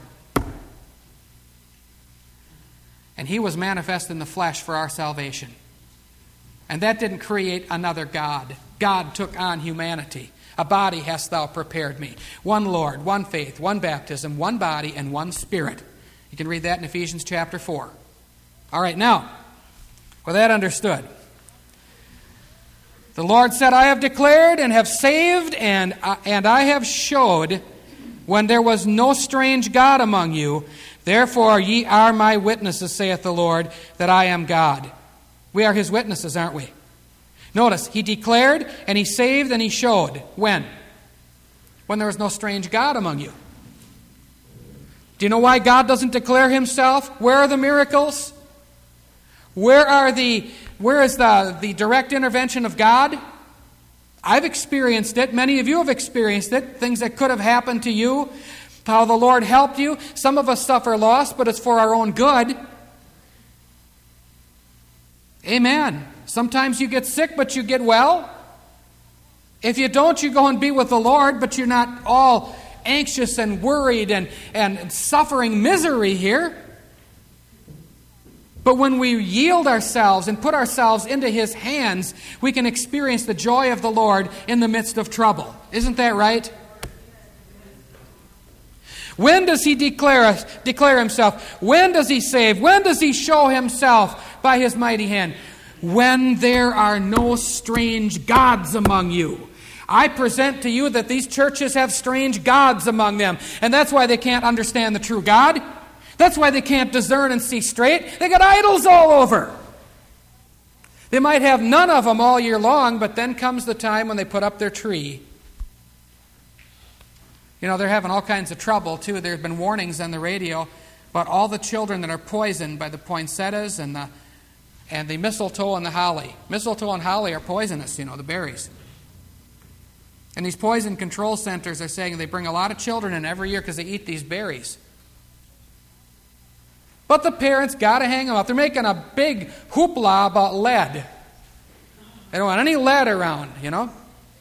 And he was manifest in the flesh for our salvation. And that didn't create another God. God took on humanity. A body hast thou prepared me. One Lord, one faith, one baptism, one body, and one Spirit. You can read that in Ephesians chapter four. All right, now, with that understood, the Lord said, I have declared and have saved, and, uh, and I have showed when there was no strange God among you. Therefore ye are my witnesses, saith the Lord, that I am God. We are his witnesses, aren't we? Notice, he declared and he saved and he showed. When? When there was no strange God among you. Do you know why God doesn't declare himself? Where are the miracles? Where are the where is the, the direct intervention of God? I've experienced it. Many of you have experienced it. Things that could have happened to you. How the Lord helped you. Some of us suffer loss, but it's for our own good. Amen. Sometimes you get sick, but you get well. If you don't, you go and be with the Lord, but you're not all anxious and worried and, and suffering misery here. But when we yield ourselves and put ourselves into his hands, we can experience the joy of the Lord in the midst of trouble. Isn't that right? When does he declare, declare himself? When does he save? When does he show himself by his mighty hand? When there are no strange gods among you. I present to you that these churches have strange gods among them. And that's why they can't understand the true God. That's why they can't discern and see straight. They got idols all over. They might have none of them all year long, but then comes the time when they put up their tree. You know, they're having all kinds of trouble, too. There have been warnings on the radio about all the children that are poisoned by the poinsettias and the and the mistletoe and the holly. Mistletoe and holly are poisonous, you know, the berries. And these poison control centers are saying they bring a lot of children in every year because they eat these berries. But the parents got to hang them up. They're making a big hoopla about lead. They don't want any lead around, you know.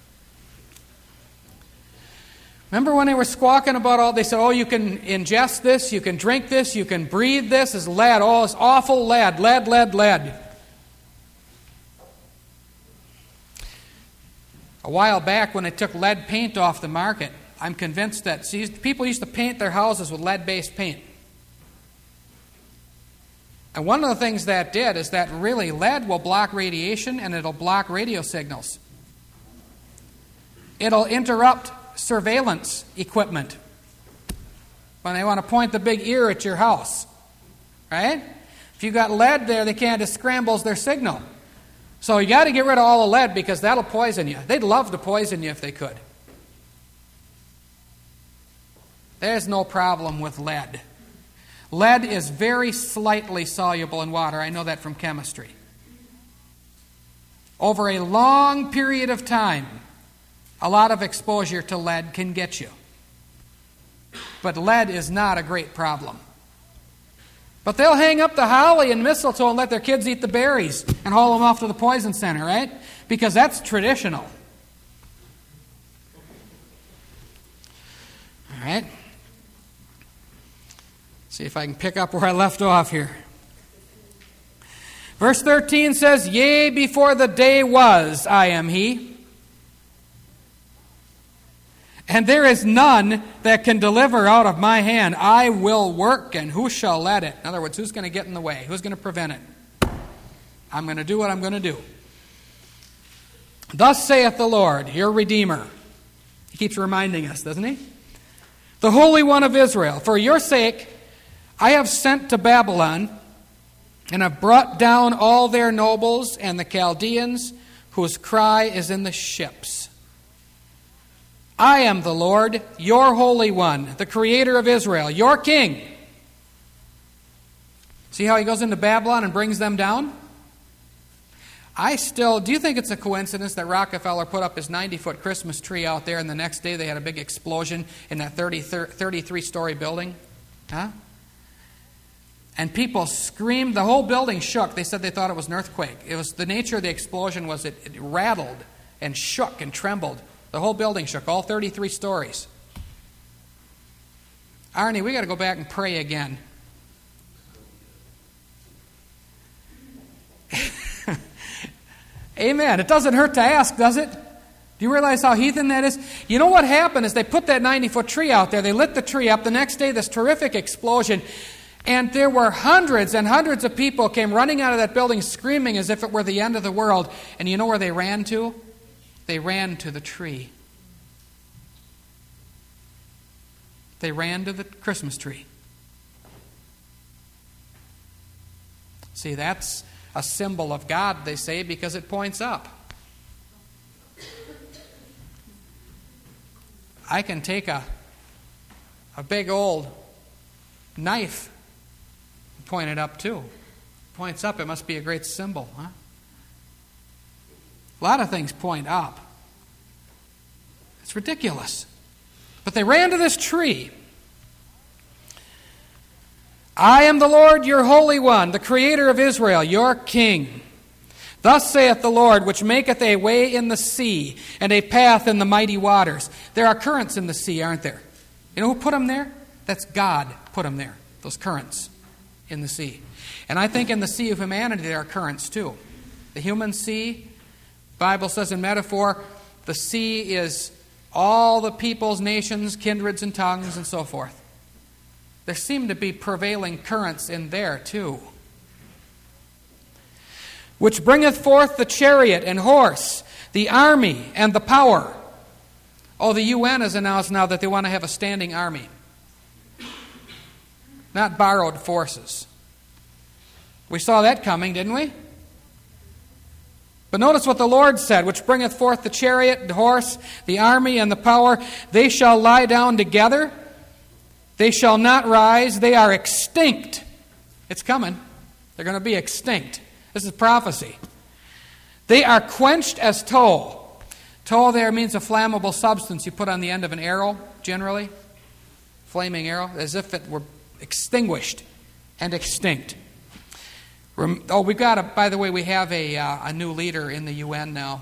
Remember when they were squawking about all, they said, oh, you can ingest this, you can drink this, you can breathe this, it's lead, oh, it's awful lead, lead, lead, lead. A while back when they took lead paint off the market, I'm convinced that, see, people used to paint their houses with lead-based paint. And one of the things that did is that really lead will block radiation and it'll block radio signals. It'll interrupt surveillance equipment when they want to point the big ear at your house, right? If you got lead there, they can't, it scrambles their signal. So you got to get rid of all the lead because that'll poison you. They'd love to poison you if they could. There's no problem with lead. Lead is very slightly soluble in water. I know that from chemistry. Over a long period of time, a lot of exposure to lead can get you. But lead is not a great problem. But they'll hang up the holly and mistletoe and let their kids eat the berries and haul them off to the poison center, right? Because that's traditional. All right. See if I can pick up where I left off here. Verse thirteen says, yea, before the day was, I am he. And there is none that can deliver out of my hand. I will work, and who shall let it? In other words, who's going to get in the way? Who's going to prevent it? I'm going to do what I'm going to do. Thus saith the Lord, your Redeemer. He keeps reminding us, doesn't he? The Holy One of Israel, for your sake I have sent to Babylon, and have brought down all their nobles and the Chaldeans, whose cry is in the ships. I am the Lord, your Holy One, the Creator of Israel, your King. See how he goes into Babylon and brings them down? I still, do you think it's a coincidence that Rockefeller put up his ninety-foot Christmas tree out there and the next day they had a big explosion in that thirty-three-story building? Huh? And people screamed, the whole building shook. They said they thought it was an earthquake. It was the nature of the explosion was it, it rattled and shook and trembled. The whole building shook, all thirty-three stories. Arnie, we got to go back and pray again. Amen. It doesn't hurt to ask, does it? Do you realize how heathen that is? You know what happened is they put that ninety-foot tree out there. They lit the tree up. The next day, this terrific explosion. And there were hundreds and hundreds of people came running out of that building screaming as if it were the end of the world. And you know where they ran to? They ran to the tree. They ran to the Christmas tree. See, that's a symbol of God, they say, because it points up. I can take a, a big old knife and point it up too. Points up, it must be a great symbol, huh? A lot of things point up. It's ridiculous. But they ran to this tree. I am the Lord, your Holy One, the Creator of Israel, your King. Thus saith the Lord, which maketh a way in the sea, and a path in the mighty waters. There are currents in the sea, aren't there? You know who put them there? That's God put them there, those currents in the sea. And I think in the sea of humanity there are currents too. The human sea, the Bible says in metaphor, the sea is all the peoples, nations, kindreds, and tongues, and so forth. There seem to be prevailing currents in there too. Which bringeth forth the chariot and horse, the army and the power. Oh, the U N has announced now that they want to have a standing army. Not borrowed forces. We saw that coming, didn't we? But notice what the Lord said, which bringeth forth the chariot, the horse, the army, and the power. They shall lie down together. They shall not rise. They are extinct. It's coming. They're going to be extinct. This is prophecy. They are quenched as tow. Tow there means a flammable substance you put on the end of an arrow, generally. Flaming arrow, as if it were extinguished and extinct. Oh, we've got a, by the way, we have a, uh, a new leader in the U N now.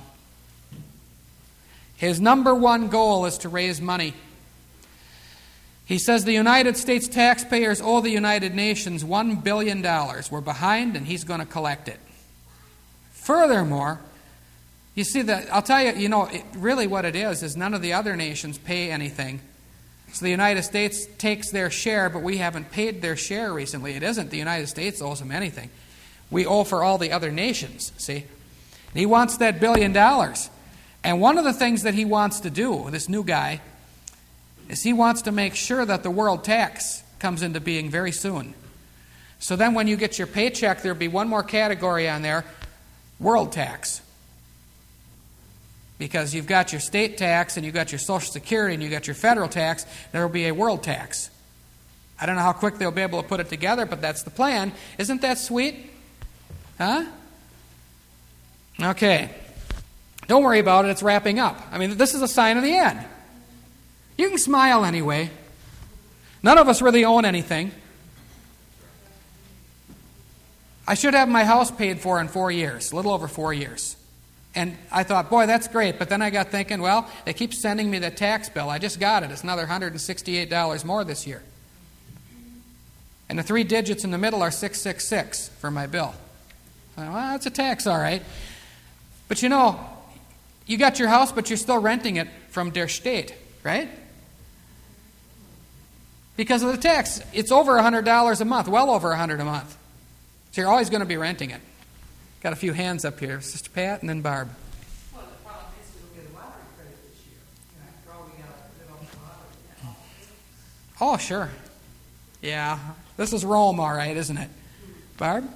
His number one goal is to raise money. He says the United States taxpayers owe the United Nations one billion dollars. We're behind, and he's going to collect it. Furthermore, you see, that I'll tell you, you know, it, really what it is, is none of the other nations pay anything. So the United States takes their share, but we haven't paid their share recently. It isn't the United States owes them anything. We owe for all the other nations, see? And he wants that billion dollars. And one of the things that he wants to do, this new guy, is he wants to make sure that the world tax comes into being very soon. So then when you get your paycheck, there'll be one more category on there, world tax. Because you've got your state tax, and you've got your Social Security, and you've got your federal tax, there will be a world tax. I don't know how quick they'll be able to put it together, but that's the plan. Isn't that sweet? Huh? Okay. Don't worry about it, it's wrapping up. I mean, this is a sign of the end. You can smile anyway. None of us really own anything. I should have my house paid for in four years, a little over four years. And I thought, boy, that's great. But then I got thinking, well, they keep sending me the tax bill. I just got it. It's another one hundred sixty-eight dollars more this year. And the three digits in the middle are six six six for my bill. I thought, well, that's a tax, all right. But you know, you got your house, but you're still renting it from der State, right? Because of the tax. It's over one hundred dollars a month, well over one hundred dollars a month. So you're always going to be renting it. Got a few hands up here. Sister Pat and then Barb. Well, the problem is we'll get a lottery credit this year. You know, after all, we got to live off the lottery. Oh, sure. Yeah. This is Rome, all right, isn't it? Barb?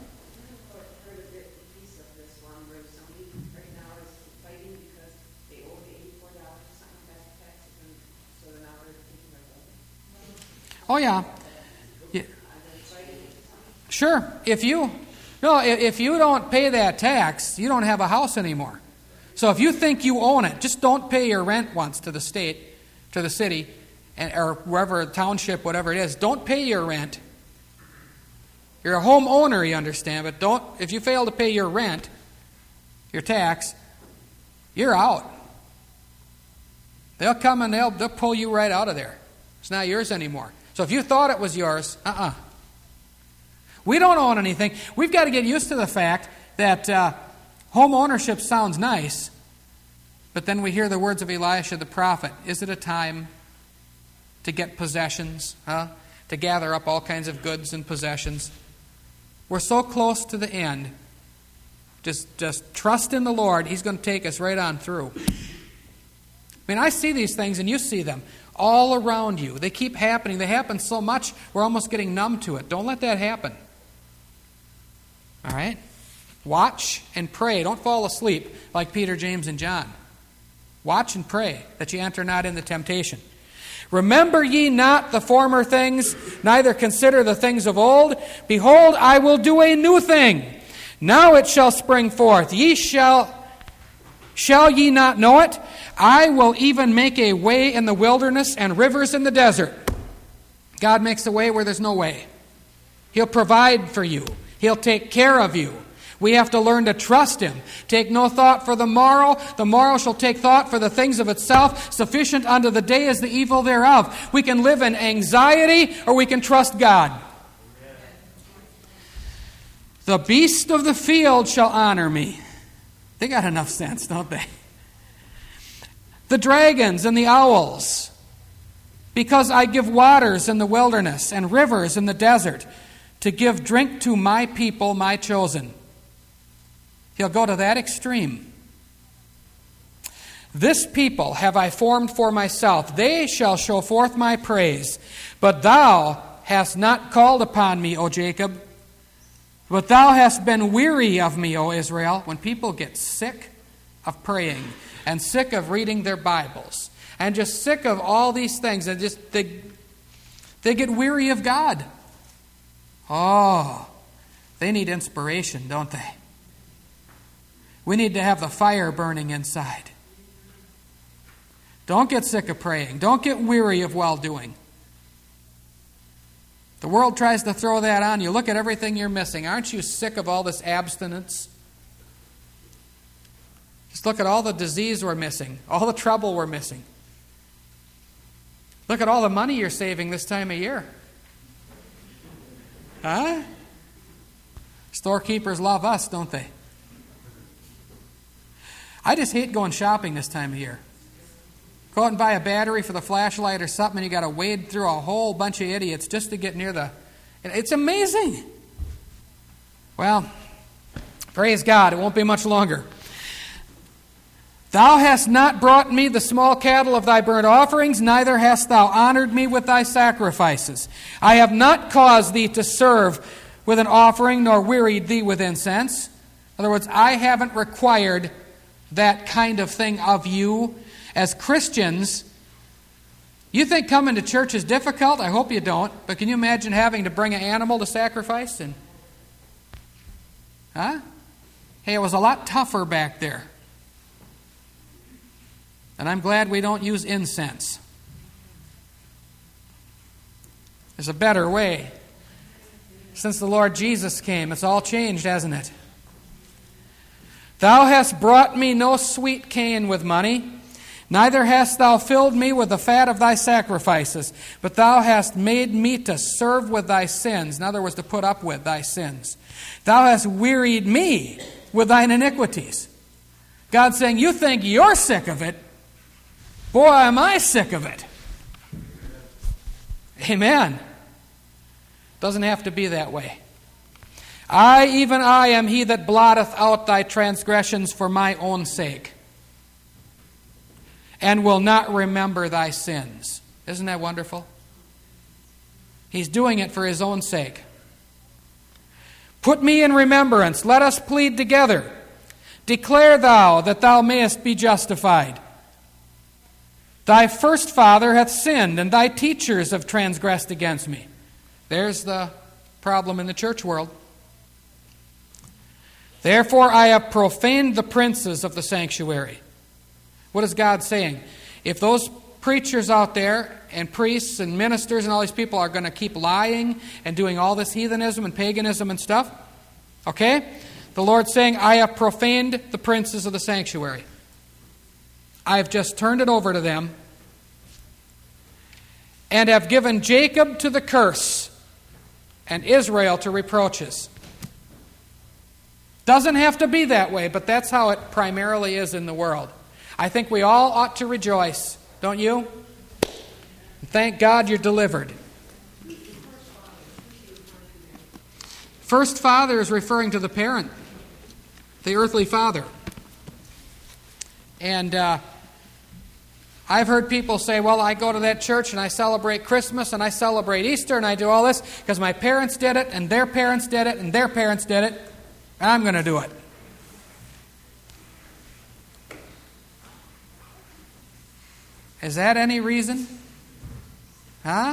Oh, yeah. yeah. Sure. If you no, if you don't pay that tax, you don't have a house anymore. So if you think you own it, just don't pay your rent once to the state, to the city, and, or wherever, township, whatever it is. Don't pay your rent. You're a homeowner, you understand, but don't. If you fail to pay your rent, your tax, you're out. They'll come and they'll, they'll pull you right out of there. It's not yours anymore. So if you thought it was yours, uh-uh. We don't own anything. We've got to get used to the fact that uh, home ownership sounds nice, but then we hear the words of Elisha the prophet. Is it a time to get possessions, huh? To gather up all kinds of goods and possessions? We're so close to the end. Just, just trust in the Lord. He's going to take us right on through. I mean, I see these things, and you see them all around you. They keep happening. They happen so much, we're almost getting numb to it. Don't let that happen. All right? Watch and pray. Don't fall asleep like Peter, James, and John. Watch and pray that ye enter not into temptation. Remember ye not the former things, neither consider the things of old. Behold, I will do a new thing. Now it shall spring forth. Ye shall, shall ye not know it? I will even make a way in the wilderness and rivers in the desert. God makes a way where there's no way. He'll provide for you. He'll take care of you. We have to learn to trust Him. Take no thought for the morrow. The morrow shall take thought for the things of itself. Sufficient unto the day is the evil thereof. We can live in anxiety or we can trust God. The beast of the field shall honor me. They got enough sense, don't they? The dragons and the owls. Because I give waters in the wilderness and rivers in the desert to give drink to my people, my chosen. He'll go to that extreme. This people have I formed for myself. They shall show forth my praise. But thou hast not called upon me, O Jacob. But thou hast been weary of me, O Israel. When people get sick of praying and sick of reading their Bibles and just sick of all these things, and just they, they get weary of God. Oh, they need inspiration, don't they? We need to have the fire burning inside. Don't get sick of praying. Don't get weary of well-doing. The world tries to throw that on you. Look at everything you're missing. Aren't you sick of all this abstinence? Just look at all the disease we're missing, all the trouble we're missing. Look at all the money you're saving this time of year. Huh? Storekeepers love us, don't they? I just hate going shopping this time of year. Go out and buy a battery for the flashlight or something, and you got to wade through a whole bunch of idiots just to get near the... It's amazing. Well, praise God, it won't be much longer. Thou hast not brought me the small cattle of thy burnt offerings, neither hast thou honored me with thy sacrifices. I have not caused thee to serve with an offering, nor wearied thee with incense. In other words, I haven't required that kind of thing of you. As Christians, you think coming to church is difficult? I hope you don't. But can you imagine having to bring an animal to sacrifice? And, huh? Hey, it was a lot tougher back there. And I'm glad we don't use incense. There's a better way. Since the Lord Jesus came, it's all changed, hasn't it? Thou hast brought me no sweet cane with money, neither hast thou filled me with the fat of thy sacrifices, but thou hast made me to serve with thy sins. In other words, to put up with thy sins. Thou hast wearied me with thine iniquities. God's saying, you think you're sick of it? Boy, am I sick of it. Amen. Doesn't have to be that way. I, even I, am he that blotteth out thy transgressions for my own sake, and will not remember thy sins. Isn't that wonderful? He's doing it for his own sake. Put me in remembrance. Let us plead together. Declare thou that thou mayest be justified. Thy first father hath sinned, and thy teachers have transgressed against me. There's the problem in the church world. Therefore I have profaned the princes of the sanctuary. What is God saying? If those preachers out there and priests and ministers and all these people are going to keep lying and doing all this heathenism and paganism and stuff, okay? The Lord's saying, I have profaned the princes of the sanctuary. I have just turned it over to them and have given Jacob to the curse and Israel to reproaches. Doesn't have to be that way, but that's how it primarily is in the world. I think we all ought to rejoice, don't you? Thank God you're delivered. First father is referring to the parent, the earthly father. And uh, I've heard people say, well, I go to that church and I celebrate Christmas and I celebrate Easter and I do all this because my parents did it and their parents did it and their parents did it, and I'm going to do it. Is that any reason? Huh?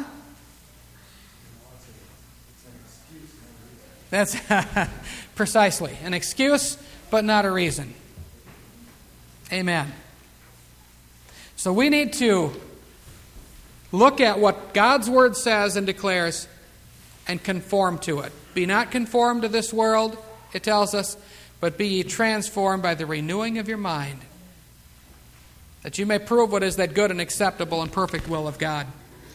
That's precisely an excuse, but not a reason. Amen. So we need to look at what God's Word says and declares and conform to it. Be not conformed to this world, it tells us, but be ye transformed by the renewing of your mind, that you may prove what is that good and acceptable and perfect will of God.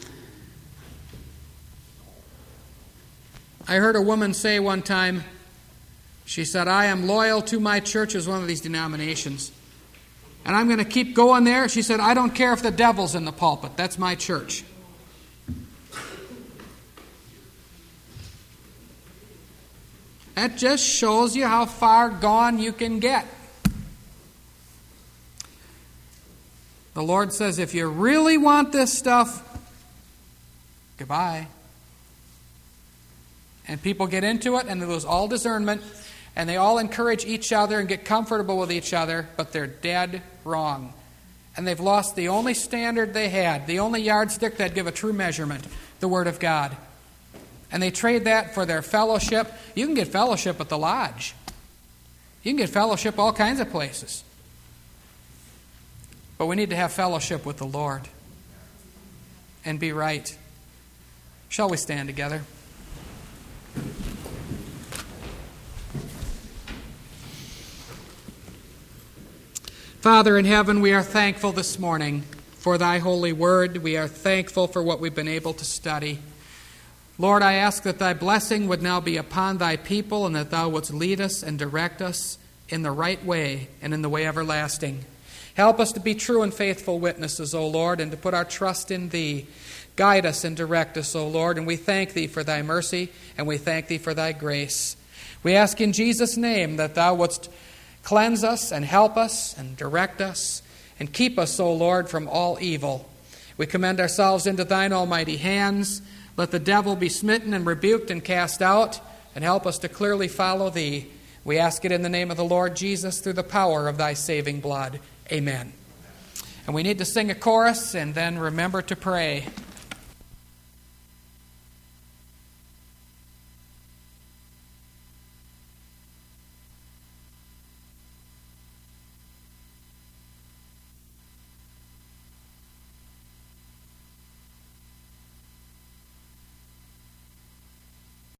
I heard a woman say one time, she said, I am loyal to my church as one of these denominations. And I'm going to keep going there. She said, I don't care if the devil's in the pulpit. That's my church. That just shows you how far gone you can get. The Lord says, if you really want this stuff, goodbye. And people get into it and they lose all discernment and they all encourage each other and get comfortable with each other, but they're dead wrong. And they've lost the only standard they had, the only yardstick that'd give a true measurement, the Word of God. And they trade that for their fellowship. You can get fellowship at the lodge. You can get fellowship all kinds of places. But we need to have fellowship with the Lord and be right. Shall we stand together? Father in heaven, we are thankful this morning for thy holy word. We are thankful for what we've been able to study. Lord, I ask that thy blessing would now be upon thy people and that thou wouldst lead us and direct us in the right way and in the way everlasting. Help us to be true and faithful witnesses, O Lord, and to put our trust in thee. Guide us and direct us, O Lord, and we thank thee for thy mercy and we thank thee for thy grace. We ask in Jesus' name that thou wouldst cleanse us and help us and direct us and keep us, O Lord, from all evil. We commend ourselves into thine almighty hands. Let the devil be smitten and rebuked and cast out, and help us to clearly follow thee. We ask it in the name of the Lord Jesus through the power of thy saving blood. Amen. And we need to sing a chorus and then remember to pray.